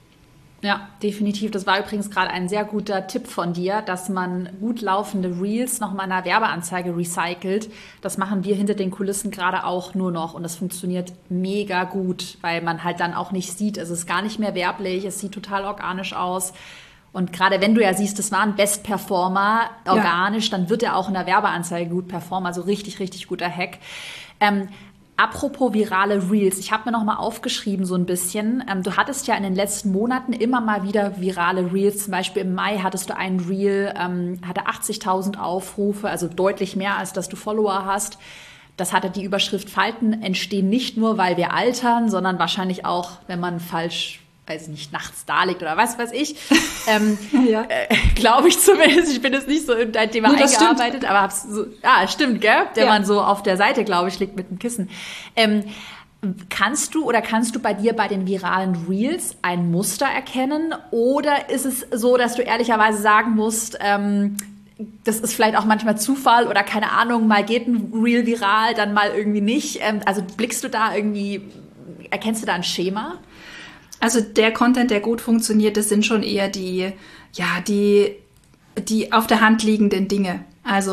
Ja, definitiv. Das war übrigens gerade ein sehr guter Tipp von dir, dass man gut laufende Reels noch mal in einer Werbeanzeige recycelt. Das machen wir hinter den Kulissen gerade auch nur noch und das funktioniert mega gut, weil man halt dann auch nicht sieht, es ist gar nicht mehr werblich, es sieht total organisch aus. Und gerade wenn du ja siehst, das war ein Best-Performer, organisch, ja. dann wird er auch in der Werbeanzeige gut performen. Also richtig, richtig guter Hack. Ähm, Apropos virale Reels, ich habe mir noch mal aufgeschrieben so ein bisschen. Ähm, du hattest ja in den letzten Monaten immer mal wieder virale Reels. Zum Beispiel im Mai hattest du einen Reel, ähm, hatte achtzigtausend Aufrufe, also deutlich mehr, als dass du Follower hast. Das hatte die Überschrift Falten entstehen nicht nur, weil wir altern, sondern wahrscheinlich auch, wenn man falsch, weiß ich nicht, nachts da liegt oder was weiß ich. ähm, ja. äh, Glaube ich zumindest. Ich bin jetzt nicht so in dein Thema nee, eingearbeitet, stimmt. aber hab's so, ja, stimmt, gell? Der ja. man so auf der Seite, glaube ich, liegt mit dem Kissen. Ähm, kannst du oder kannst du bei dir bei den viralen Reels ein Muster erkennen? Oder ist es so, dass du ehrlicherweise sagen musst, ähm, das ist vielleicht auch manchmal Zufall oder keine Ahnung, mal geht ein Reel viral, dann mal irgendwie nicht. Ähm, also blickst du da irgendwie, erkennst du da ein Schema? Also der Content, der gut funktioniert, das sind schon eher die, ja, die, die auf der Hand liegenden Dinge. Also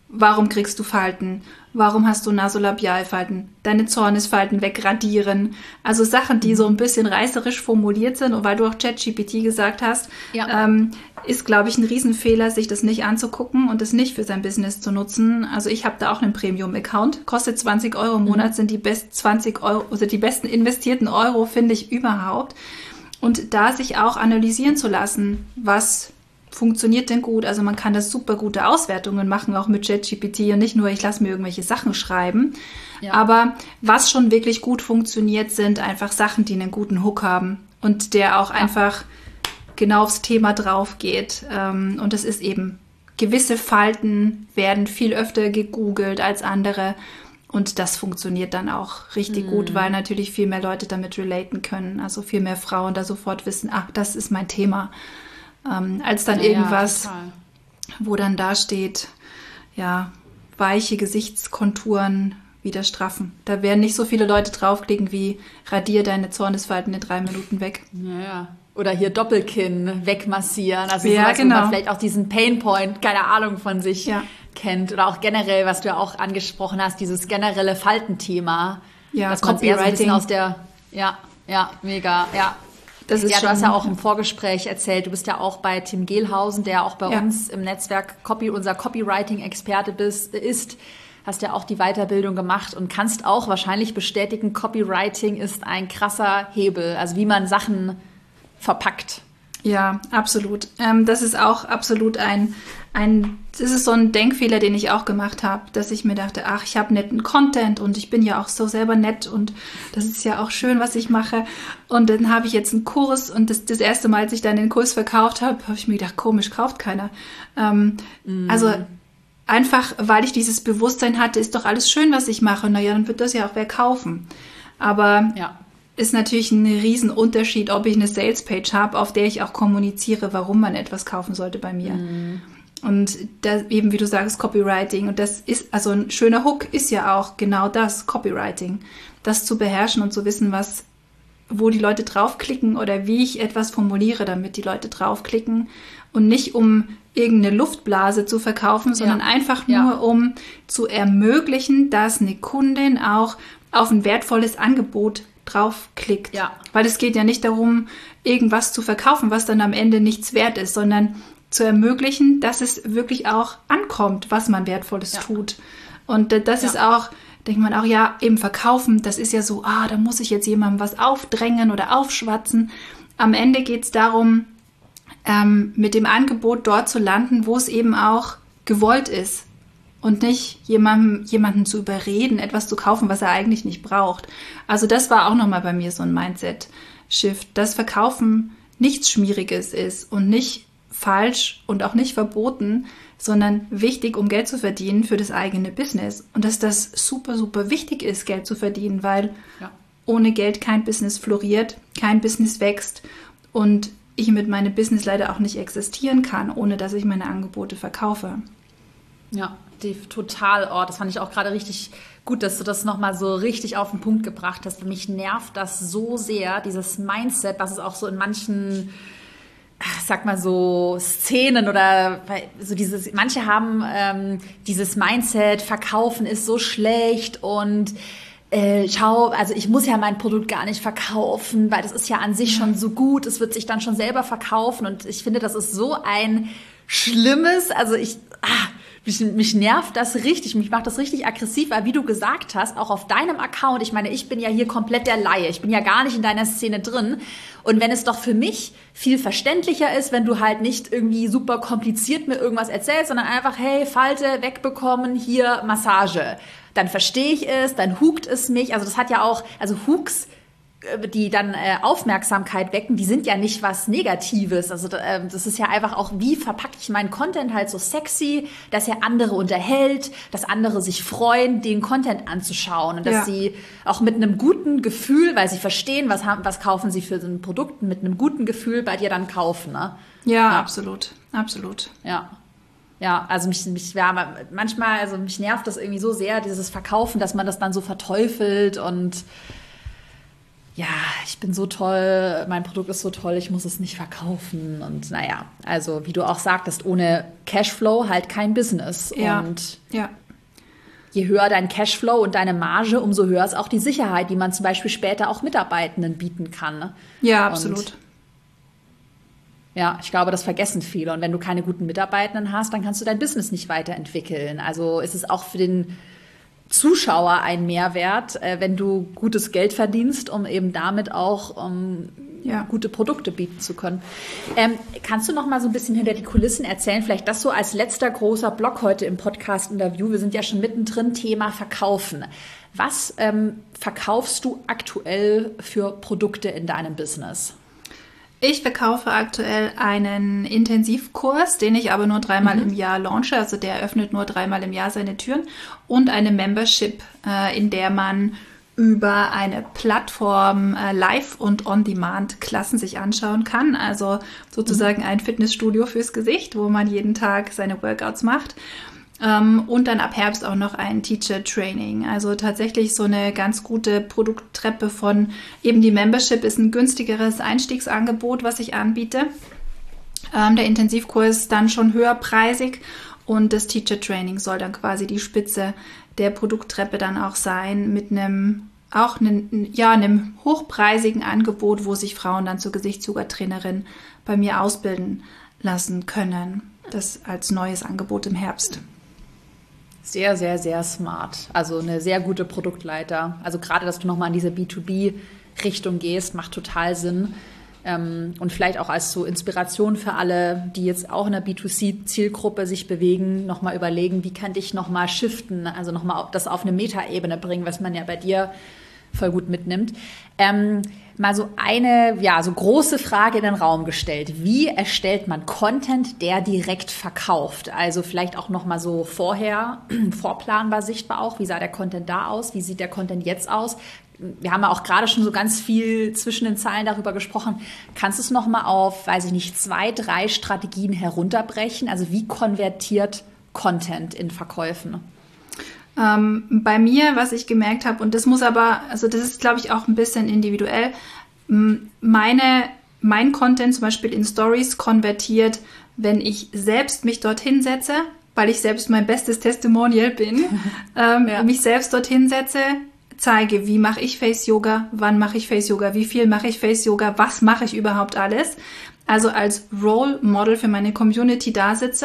Warum kriegst du Falten? Warum hast du Nasolabialfalten? Deine Zornesfalten wegradieren. Also Sachen, die so ein bisschen reißerisch formuliert sind. Und weil du auch ChatGPT gesagt hast, ja. ähm, ist, glaube ich, ein Riesenfehler, sich das nicht anzugucken und das nicht für sein Business zu nutzen. Also ich habe da auch einen Premium-Account. Kostet zwanzig Euro im Monat, mhm. sind die best zwanzig Euro, also die besten investierten Euro, finde ich, überhaupt. Und da sich auch analysieren zu lassen, was funktioniert denn gut? Also man kann da super gute Auswertungen machen, auch mit ChatGPT und nicht nur, ich lasse mir irgendwelche Sachen schreiben. Ja. Aber was schon wirklich gut funktioniert, sind einfach Sachen, die einen guten Hook haben und der auch ja. einfach genau aufs Thema drauf geht. Und das ist eben, gewisse Falten werden viel öfter gegoogelt als andere. Und das funktioniert dann auch richtig mhm. gut, weil natürlich viel mehr Leute damit relaten können. Also viel mehr Frauen da sofort wissen, ach, das ist mein Thema. Ähm, als dann ja, irgendwas, ja, wo dann da steht, ja, weiche Gesichtskonturen wieder straffen. Da werden nicht so viele Leute draufklicken wie radier deine Zornesfalten in drei Minuten weg. Ja, ja. Oder hier Doppelkinn wegmassieren. Also ja, sowas, genau. wo man vielleicht auch diesen Painpoint, keine Ahnung, von sich ja. kennt. Oder auch generell, was du ja auch angesprochen hast, dieses generelle Faltenthema. Ja, das kommt eher so ein bisschen aus der, ja, ja, mega, ja. Das ist ja, du hast ja auch im Vorgespräch erzählt, du bist ja auch bei Tim Gehlhausen, der auch bei ja. uns im Netzwerk Copy, unser Copywriting-Experte bist, ist, hast ja auch die Weiterbildung gemacht und kannst auch wahrscheinlich bestätigen, Copywriting ist ein krasser Hebel, also wie man Sachen verpackt. Ja, absolut. Ähm, das ist auch absolut ein, ein, das ist so ein Denkfehler, den ich auch gemacht habe, dass ich mir dachte, ach, ich habe netten Content und ich bin ja auch so selber nett und das ist ja auch schön, was ich mache. Und dann habe ich jetzt einen Kurs und das, das erste Mal, als ich dann den Kurs verkauft habe, habe ich mir gedacht, komisch, kauft keiner. Ähm, mm. Also einfach, weil ich dieses Bewusstsein hatte, ist doch alles schön, was ich mache. Naja, dann wird das ja auch wer kaufen. Aber ja. ist natürlich ein Riesenunterschied, ob ich eine Salespage habe, auf der ich auch kommuniziere, warum man etwas kaufen sollte bei mir. Mm. Und da eben, wie du sagst, Copywriting. Und das ist, also ein schöner Hook ist ja auch genau das, Copywriting. Das zu beherrschen und zu wissen, was, wo die Leute draufklicken oder wie ich etwas formuliere, damit die Leute draufklicken. Und nicht um irgendeine Luftblase zu verkaufen, sondern ja. einfach nur, ja. um zu ermöglichen, dass eine Kundin auch auf ein wertvolles Angebot draufklickt. Ja. Weil es geht ja nicht darum, irgendwas zu verkaufen, was dann am Ende nichts wert ist, sondern zu ermöglichen, dass es wirklich auch ankommt, was man Wertvolles ja. tut. Und das ja. ist auch, denkt man auch, ja, eben verkaufen, das ist ja so, ah, da muss ich jetzt jemandem was aufdrängen oder aufschwatzen. Am Ende geht es darum, ähm, mit dem Angebot dort zu landen, wo es eben auch gewollt ist. Und nicht jemandem, jemanden zu überreden, etwas zu kaufen, was er eigentlich nicht braucht. Also das war auch nochmal bei mir so ein Mindset-Shift, dass Verkaufen nichts Schmieriges ist und nicht falsch und auch nicht verboten, sondern wichtig, um Geld zu verdienen für das eigene Business. Und dass das super, super wichtig ist, Geld zu verdienen, weil ja. ohne Geld kein Business floriert, kein Business wächst und ich mit meinem Business leider auch nicht existieren kann, ohne dass ich meine Angebote verkaufe. Ja, die total, oh, das fand ich auch gerade richtig gut, dass du das nochmal so richtig auf den Punkt gebracht hast. Mich nervt das so sehr, dieses Mindset, was es auch so in manchen, sag mal so, Szenen oder so dieses, manche haben ähm, dieses Mindset, Verkaufen ist so schlecht und äh, schau, also ich muss ja mein Produkt gar nicht verkaufen, weil das ist ja an sich schon so gut, es wird sich dann schon selber verkaufen und ich finde, das ist so ein schlimmes, also ich, ah, Mich, mich nervt das richtig, mich macht das richtig aggressiv, weil wie du gesagt hast, auch auf deinem Account, ich meine, ich bin ja hier komplett der Laie, ich bin ja gar nicht in deiner Szene drin und wenn es doch für mich viel verständlicher ist, wenn du halt nicht irgendwie super kompliziert mir irgendwas erzählst, sondern einfach, hey, Falte wegbekommen, hier Massage, dann verstehe ich es, dann hookt es mich, also das hat ja auch, also Hooks, die dann äh, Aufmerksamkeit wecken, die sind ja nicht was Negatives. Also äh, das ist ja einfach auch, wie verpacke ich meinen Content halt so sexy, dass er andere unterhält, dass andere sich freuen, den Content anzuschauen und dass ja. sie auch mit einem guten Gefühl, weil sie verstehen, was haben, was kaufen sie für so ein Produkt, mit einem guten Gefühl bei dir dann kaufen. Ne? Ja, ja, absolut, absolut. Ja. Ja, also mich, mich ja, manchmal, also mich nervt das irgendwie so sehr, dieses Verkaufen, dass man das dann so verteufelt und ja, ich bin so toll, mein Produkt ist so toll, ich muss es nicht verkaufen. Und naja, also wie du auch sagtest, ohne Cashflow halt kein Business. Ja. Und ja. je höher dein Cashflow und deine Marge, umso höher ist auch die Sicherheit, die man zum Beispiel später auch Mitarbeitenden bieten kann. Ja, absolut. Und ja, ich glaube, das vergessen viele. Und wenn du keine guten Mitarbeitenden hast, dann kannst du dein Business nicht weiterentwickeln. Also ist es auch für den Zuschauer ein Mehrwert, äh, wenn du gutes Geld verdienst, um eben damit auch um, ja. gute Produkte bieten zu können. Ähm, kannst du noch mal so ein bisschen hinter die Kulissen erzählen? Vielleicht das so als letzter großer Block heute im Podcast-Interview. Wir sind ja schon mittendrin, Thema Verkaufen. Was ähm, verkaufst du aktuell für Produkte in deinem Business? Ich verkaufe aktuell einen Intensivkurs, den ich aber nur dreimal mhm. im Jahr launche. Also der öffnet nur dreimal im Jahr seine Türen. Und eine Membership, äh, in der man über eine Plattform äh, live und on-demand Klassen sich anschauen kann. Also sozusagen mhm. ein Fitnessstudio fürs Gesicht, wo man jeden Tag seine Workouts macht. Um, und dann ab Herbst auch noch ein Teacher Training. Also tatsächlich so eine ganz gute Produkttreppe von eben die Membership ist ein günstigeres Einstiegsangebot, was ich anbiete. Um, der Intensivkurs dann schon höherpreisig und das Teacher Training soll dann quasi die Spitze der Produkttreppe dann auch sein mit einem auch einem, ja, einem hochpreisigen Angebot, wo sich Frauen dann zur Gesichtsyoga-Trainerin bei mir ausbilden lassen können. Das als neues Angebot im Herbst. Sehr, sehr, sehr smart. Also eine sehr gute Produktleiter. Also gerade, dass du nochmal in diese B zwei B-Richtung gehst, macht total Sinn. Und vielleicht auch als so Inspiration für alle, die jetzt auch in der B zwei C-Zielgruppe sich bewegen, nochmal überlegen, wie kann ich nochmal shiften, also nochmal das auf eine Metaebene bringen, was man ja bei dir voll gut mitnimmt. Ähm, mal so eine, ja, so große Frage in den Raum gestellt. Wie erstellt man Content, der direkt verkauft? Also vielleicht auch noch mal so vorher, vorplanbar sichtbar auch. Wie sah der Content da aus? Wie sieht der Content jetzt aus? Wir haben ja auch gerade schon so ganz viel zwischen den Zeilen darüber gesprochen. Kannst du es noch mal auf, weiß ich nicht, zwei, drei Strategien herunterbrechen? Also wie konvertiert Content in Verkäufen? Ähm, bei mir, was ich gemerkt habe, und das muss aber, also das ist, glaube ich, auch ein bisschen individuell, meine, mein Content zum Beispiel in Stories konvertiert, wenn ich selbst mich dorthin setze, weil ich selbst mein bestes Testimonial bin, ähm, ja. mich selbst dorthin setze, zeige, wie mache ich Face-Yoga, wann mache ich Face-Yoga, wie viel mache ich Face-Yoga, was mache ich überhaupt alles. Also als Role Model für meine Community da sitze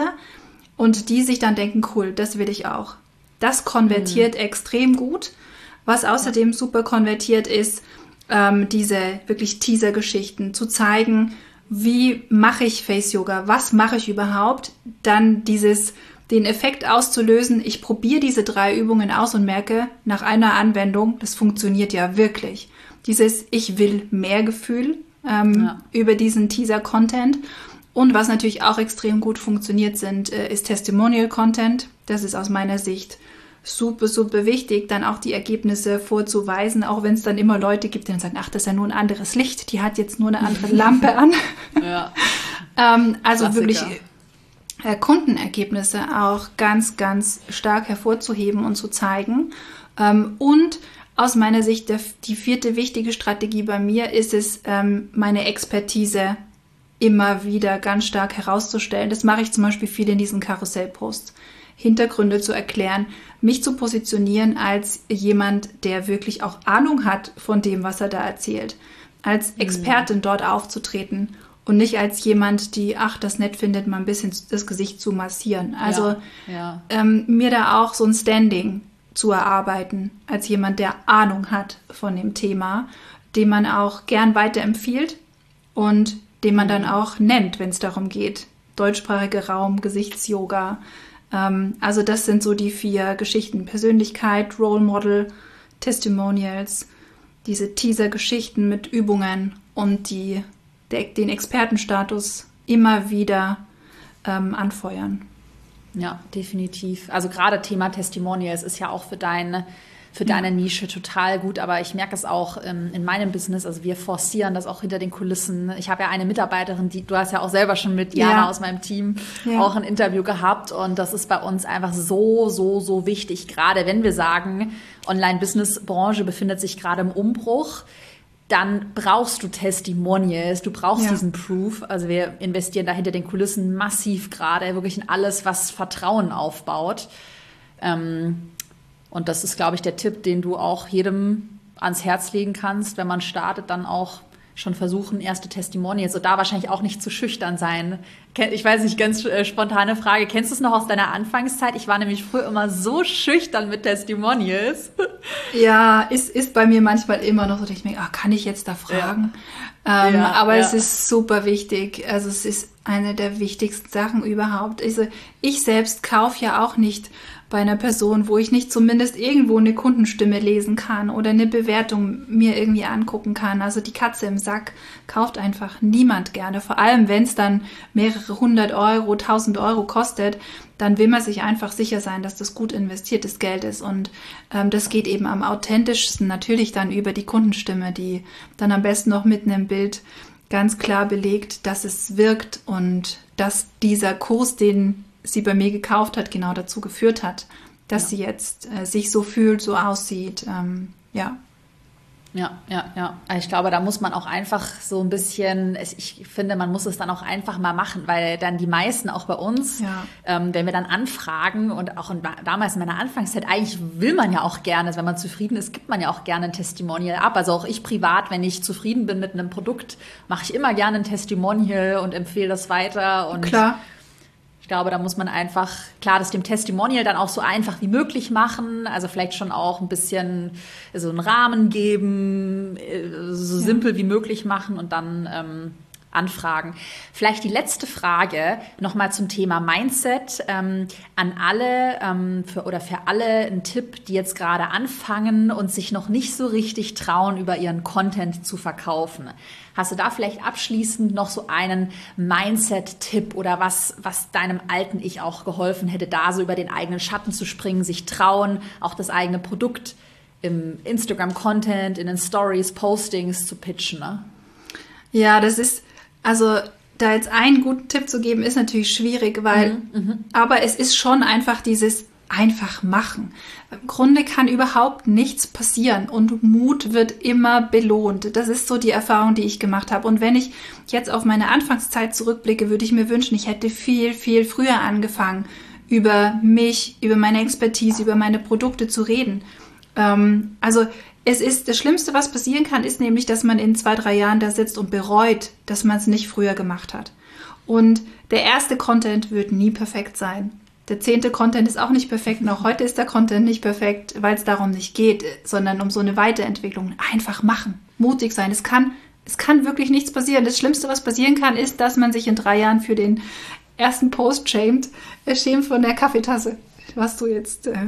und die sich dann denken, cool, das will ich auch. Das konvertiert mhm. extrem gut. Was außerdem ja. super konvertiert ist, ähm, diese wirklich Teaser-Geschichten zu zeigen, wie mache ich Face-Yoga, was mache ich überhaupt, dann dieses, den Effekt auszulösen, ich probiere diese drei Übungen aus und merke nach einer Anwendung, das funktioniert ja wirklich. Dieses Ich will mehr Gefühl ähm, ja. über diesen Teaser-Content. Und was natürlich auch extrem gut funktioniert sind, äh, ist Testimonial-Content. Das ist aus meiner Sicht super, super wichtig, dann auch die Ergebnisse vorzuweisen, auch wenn es dann immer Leute gibt, die dann sagen, ach, das ist ja nur ein anderes Licht, die hat jetzt nur eine andere Lampe an. Ja. ähm, also Klassiker. Wirklich äh, Kundenergebnisse auch ganz, ganz stark hervorzuheben und zu zeigen. Ähm, und aus meiner Sicht der, die vierte wichtige Strategie bei mir ist es, ähm, meine Expertise immer wieder ganz stark herauszustellen. Das mache ich zum Beispiel viel in diesen Karussellposts. Hintergründe zu erklären, mich zu positionieren als jemand, der wirklich auch Ahnung hat von dem, was er da erzählt. Als Expertin mhm. dort aufzutreten und nicht als jemand, die, ach, das nett findet, mal ein bisschen das Gesicht zu massieren. Also ja, ja. Ähm, mir da auch so ein Standing zu erarbeiten, als jemand, der Ahnung hat von dem Thema, den man auch gern weiterempfiehlt und den man dann auch nennt, wenn es darum geht. Deutschsprachiger Raum, Gesichtsyoga. Ähm, also das sind so die vier Geschichten. Persönlichkeit, Role Model, Testimonials, diese Teaser-Geschichten mit Übungen und die, der, den Expertenstatus immer wieder ähm, anfeuern. Ja, definitiv. Also gerade Thema Testimonials ist ja auch für deine für deine Nische total gut, aber ich merke es auch ähm, in meinem Business, also wir forcieren das auch hinter den Kulissen. Ich habe ja eine Mitarbeiterin, die du hast ja auch selber schon mit Jana ja. aus meinem Team ja. auch ein Interview gehabt und das ist bei uns einfach so, so, so wichtig, gerade wenn wir sagen, Online-Business-Branche befindet sich gerade im Umbruch. dann brauchst du Testimonials, du brauchst ja. diesen Proof. Also wir investieren da hinter den Kulissen massiv gerade, wirklich in alles, was Vertrauen aufbaut. Ähm, und das ist, glaube ich, der Tipp, den du auch jedem ans Herz legen kannst, wenn man startet, dann auch schon versuchen, erste Testimonials. Und da wahrscheinlich auch nicht zu schüchtern sein. Ich weiß nicht, ganz äh, spontane Frage. Kennst du es noch aus deiner Anfangszeit? Ich war nämlich früher immer so schüchtern mit Testimonials. Ja, ist, ist bei mir manchmal immer noch so, dass ich mir, ach, kann ich jetzt da fragen? Ja. Ähm, ja, aber ja. es ist super wichtig. Also es ist eine der wichtigsten Sachen überhaupt. Also ich selbst kaufe ja auch nicht bei einer Person, wo ich nicht zumindest irgendwo eine Kundenstimme lesen kann oder eine Bewertung mir irgendwie angucken kann. Also die Katze im Sack kauft einfach niemand gerne. Vor allem, wenn es dann mehrere hundert Euro, tausend Euro kostet, dann will man sich einfach sicher sein, dass das gut investiertes Geld ist. Und ähm, das geht eben am authentischsten natürlich dann über die Kundenstimme, die dann am besten noch mit einem Bild ganz klar belegt, dass es wirkt und dass dieser Kurs, den sie bei mir gekauft hat, genau dazu geführt hat, dass ja. sie jetzt äh, sich so fühlt, so aussieht. Ähm, ja. Ja, ja, ja. Ich glaube, da muss man auch einfach so ein bisschen, ich finde, man muss es dann auch einfach mal machen, weil dann die meisten auch bei uns, ja. ähm, wenn wir dann anfragen und auch in, damals in meiner Anfangszeit, eigentlich will man ja auch gerne, wenn man zufrieden ist, gibt man ja auch gerne ein Testimonial ab. Also auch ich privat, wenn ich zufrieden bin mit einem Produkt, mache ich immer gerne ein Testimonial und empfehle das weiter. Und klar. Ich glaube, da muss man einfach, klar, das dem Testimonial dann auch so einfach wie möglich machen, also vielleicht schon auch ein bisschen so einen Rahmen geben, so ja. simpel wie möglich machen und dann ähm, anfragen. Vielleicht die letzte Frage nochmal zum Thema Mindset ähm, an alle ähm, für, oder für alle ein Tipp, die jetzt gerade anfangen und sich noch nicht so richtig trauen, über ihren Content zu verkaufen. Hast du da vielleicht abschließend noch so einen Mindset-Tipp oder was, was deinem alten Ich auch geholfen hätte, da so über den eigenen Schatten zu springen, sich trauen, auch das eigene Produkt im Instagram-Content, in den Stories, Postings zu pitchen, ne? Ja, das ist, also da jetzt einen guten Tipp zu geben, ist natürlich schwierig, weil, mhm, aber es ist schon einfach dieses einfach machen. Im Grunde kann überhaupt nichts passieren und Mut wird immer belohnt. Das ist so die Erfahrung, die ich gemacht habe. Und wenn ich jetzt auf meine Anfangszeit zurückblicke, würde ich mir wünschen, ich hätte viel, viel früher angefangen, über mich, über meine Expertise, über meine Produkte zu reden. Ähm, also es ist das Schlimmste, was passieren kann, ist nämlich, dass man in zwei, drei Jahren da sitzt und bereut, dass man es nicht früher gemacht hat. Und der erste Content wird nie perfekt sein. Der zehnte Content ist auch nicht perfekt und auch heute ist der Content nicht perfekt, weil es darum nicht geht, sondern um so eine Weiterentwicklung. Einfach machen, mutig sein. Es kann, es kann wirklich nichts passieren. Das Schlimmste, was passieren kann, ist, dass man sich in drei Jahren für den ersten Post schämt, schämt von der Kaffeetasse, was du jetzt äh,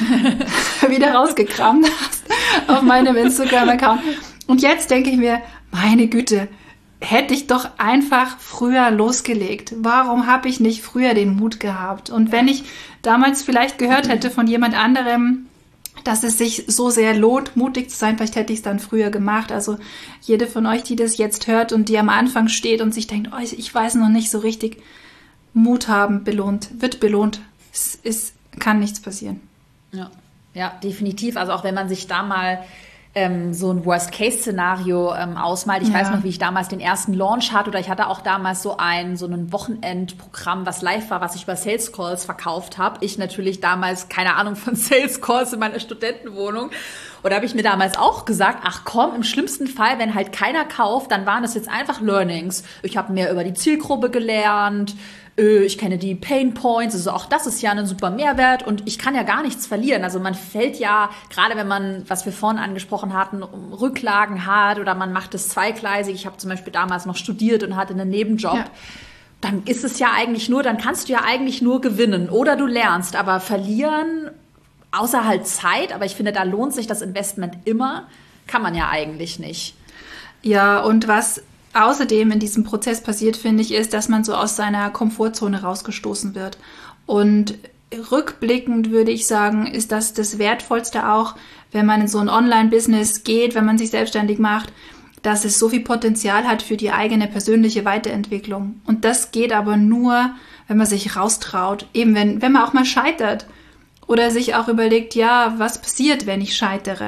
wieder rausgekramt hast auf meinem Instagram-Account. Und jetzt denke ich mir, meine Güte, hätte ich doch einfach früher losgelegt. Warum habe ich nicht früher den Mut gehabt? Und wenn ich damals vielleicht gehört hätte von jemand anderem, dass es sich so sehr lohnt, mutig zu sein, vielleicht hätte ich es dann früher gemacht. Also jede von euch, die das jetzt hört und die am Anfang steht und sich denkt, oh, ich weiß noch nicht so richtig, Mut haben, belohnt, wird belohnt. Es, es kann nichts passieren. Ja, ja, definitiv. Also auch wenn man sich da mal ähm, so ein Worst-Case-Szenario ähm, ausmalt. Ich ja. weiß noch, wie ich damals den ersten Launch hatte oder ich hatte auch damals so ein, so ein Wochenendprogramm, was live war, was ich über Sales Calls verkauft habe. Ich natürlich damals keine Ahnung von Sales Calls in meiner Studentenwohnung. Und da habe ich mir damals auch gesagt, ach komm, im schlimmsten Fall, wenn halt keiner kauft, dann waren das jetzt einfach Learnings. Ich habe mehr über die Zielgruppe gelernt, ich kenne die Pain Points, also auch das ist ja ein super Mehrwert und ich kann ja gar nichts verlieren. Also man fällt ja, gerade wenn man, was wir vorhin angesprochen hatten, Rücklagen hat oder man macht es zweigleisig. Ich habe zum Beispiel damals noch studiert und hatte einen Nebenjob. Ja. Dann ist es ja eigentlich nur, dann kannst du ja eigentlich nur gewinnen oder du lernst, aber verlieren, außer halt Zeit, aber ich finde, da lohnt sich das Investment immer, kann man ja eigentlich nicht. Ja, und was außerdem in diesem Prozess passiert, finde ich, ist, dass man so aus seiner Komfortzone rausgestoßen wird. Und rückblickend würde ich sagen, ist das das Wertvollste auch, wenn man in so ein Online-Business geht, wenn man sich selbstständig macht, dass es so viel Potenzial hat für die eigene persönliche Weiterentwicklung. Und das geht aber nur, wenn man sich raustraut. Eben wenn, wenn man auch mal scheitert oder sich auch überlegt, ja, was passiert, wenn ich scheitere?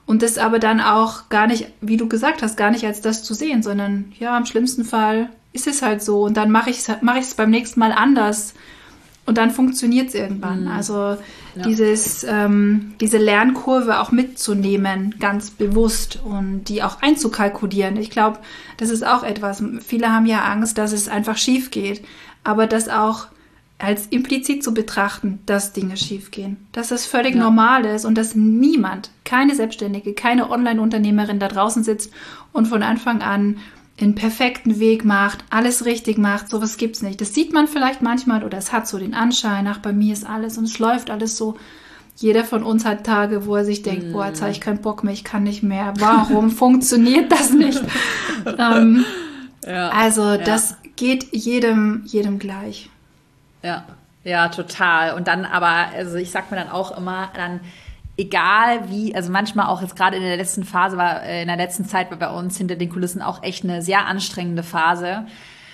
Und das aber dann auch gar nicht, wie du gesagt hast, gar nicht als das zu sehen, sondern ja, im schlimmsten Fall ist es halt so. Und dann mache ich es mach ich's beim nächsten Mal anders. Und dann funktioniert es irgendwann. Mhm. Also ja. dieses, ähm, diese Lernkurve auch mitzunehmen, ganz bewusst und die auch einzukalkulieren. Ich glaube, das ist auch etwas. Viele haben ja Angst, dass es einfach schief geht. Aber das auch als implizit zu betrachten, dass Dinge schiefgehen. Dass das völlig ja. normal ist und dass niemand, keine Selbstständige, keine Online-Unternehmerin da draußen sitzt und von Anfang an einen perfekten Weg macht, alles richtig macht. Sowas gibt's nicht. Das sieht man vielleicht manchmal oder es hat so den Anschein, ach, bei mir ist alles und es läuft alles so. Jeder von uns hat Tage, wo er sich denkt, mm. boah, jetzt habe ich keinen Bock mehr, ich kann nicht mehr. Warum funktioniert das nicht? ähm, ja. Also ja. das geht jedem, jedem gleich. Ja, ja, total. Und dann aber, also ich sag mir dann auch immer, dann egal wie, also manchmal auch jetzt gerade in der letzten Phase, war in der letzten Zeit war bei uns hinter den Kulissen auch echt eine sehr anstrengende Phase.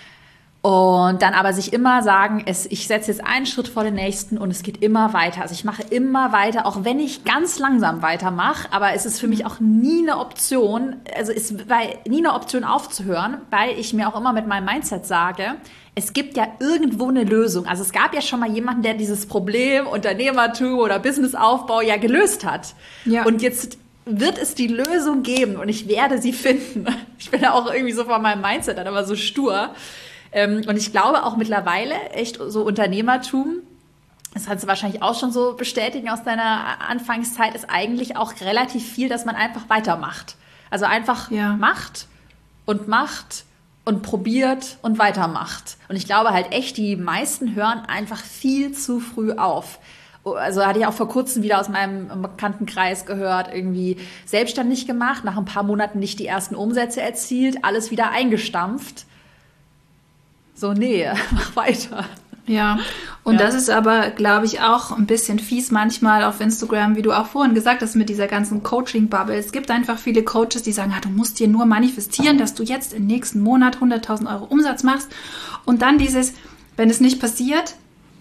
Und dann aber sich immer sagen, es, ich setze jetzt einen Schritt vor den nächsten und es geht immer weiter. Also ich mache immer weiter, auch wenn ich ganz langsam weitermache, aber es ist für mich auch nie eine Option, also es war nie eine Option aufzuhören, weil ich mir auch immer mit meinem Mindset sage, es gibt ja irgendwo eine Lösung. Also es gab ja schon mal jemanden, der dieses Problem Unternehmertum oder Businessaufbau ja gelöst hat. Ja. Und jetzt wird es die Lösung geben und ich werde sie finden. Ich bin ja auch irgendwie so von meinem Mindset dann aber so stur. Und ich glaube auch mittlerweile echt so Unternehmertum, das kannst du wahrscheinlich auch schon so bestätigen aus deiner Anfangszeit, ist eigentlich auch relativ viel, dass man einfach weitermacht. Also einfach ja. macht und macht und probiert und weitermacht. Und ich glaube halt echt, die meisten hören einfach viel zu früh auf. Also hatte ich auch vor kurzem wieder aus meinem Bekanntenkreis gehört, irgendwie selbstständig gemacht, nach ein paar Monaten nicht die ersten Umsätze erzielt, alles wieder eingestampft. So, nee, mach weiter. Ja, und ja. das ist aber, glaube ich, auch ein bisschen fies manchmal auf Instagram, wie du auch vorhin gesagt hast, mit dieser ganzen Coaching-Bubble. Es gibt einfach viele Coaches, die sagen, ah, du musst dir nur manifestieren, dass du jetzt im nächsten Monat hunderttausend Euro Umsatz machst. Und dann dieses, wenn es nicht passiert,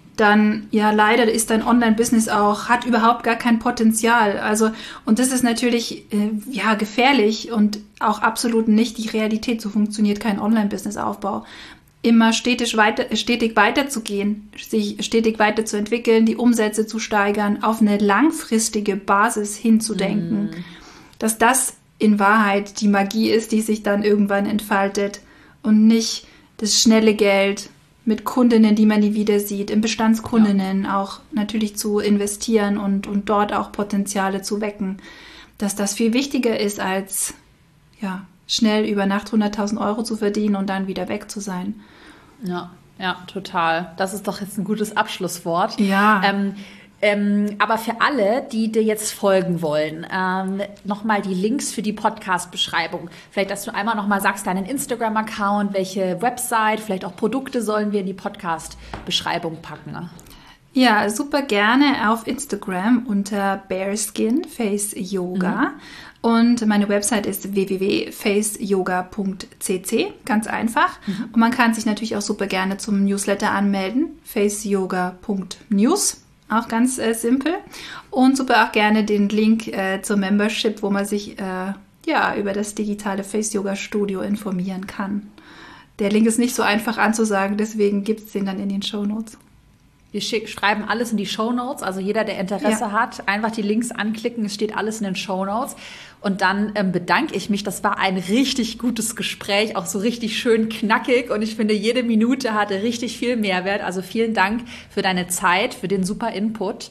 dann, ja, leider ist dein Online-Business auch, hat überhaupt gar kein Potenzial. Also, und das ist natürlich, äh, ja, gefährlich und auch absolut nicht die Realität. So funktioniert kein Online-Business-Aufbau. Immer stetig weiter, stetig weiterzugehen, sich stetig weiterzuentwickeln, die Umsätze zu steigern, auf eine langfristige Basis hinzudenken, mm. dass das in Wahrheit die Magie ist, die sich dann irgendwann entfaltet und nicht das schnelle Geld mit Kundinnen, die man nie wieder sieht, in Bestandskundinnen ja. auch natürlich zu investieren und, und dort auch Potenziale zu wecken, dass das viel wichtiger ist als, ja, schnell über Nacht hunderttausend Euro zu verdienen und dann wieder weg zu sein. Ja, ja, total. Das ist doch jetzt ein gutes Abschlusswort. Ja. Ähm, ähm, aber für alle, die dir jetzt folgen wollen, ähm, nochmal die Links für die Podcast-Beschreibung. Vielleicht, dass du einmal nochmal sagst, deinen Instagram-Account, welche Website, vielleicht auch Produkte sollen wir in die Podcast-Beschreibung packen. Ja, super gerne auf Instagram unter Bearskin Face Yoga. Mhm. Und meine Website ist w w w punkt face yoga punkt c c, ganz einfach. Mhm. Und man kann sich natürlich auch super gerne zum Newsletter anmelden, face yoga punkt news, auch ganz äh, simpel. Und super auch gerne den Link äh, zur Membership, wo man sich äh, ja über das digitale Face Yoga Studio informieren kann. Der Link ist nicht so einfach anzusagen, deswegen gibt es den dann in den Shownotes. Wir schick, schreiben alles in die Shownotes, also jeder, der Interesse ja. hat, einfach die Links anklicken, es steht alles in den Shownotes. Und dann ähm, bedanke ich mich, das war ein richtig gutes Gespräch, auch so richtig schön knackig und ich finde, jede Minute hatte richtig viel Mehrwert. Also vielen Dank für deine Zeit, für den super Input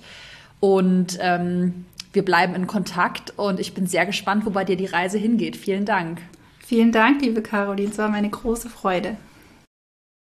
und ähm, wir bleiben in Kontakt und ich bin sehr gespannt, wo bei dir die Reise hingeht. Vielen Dank. Vielen Dank, liebe Caroline, es war meine große Freude.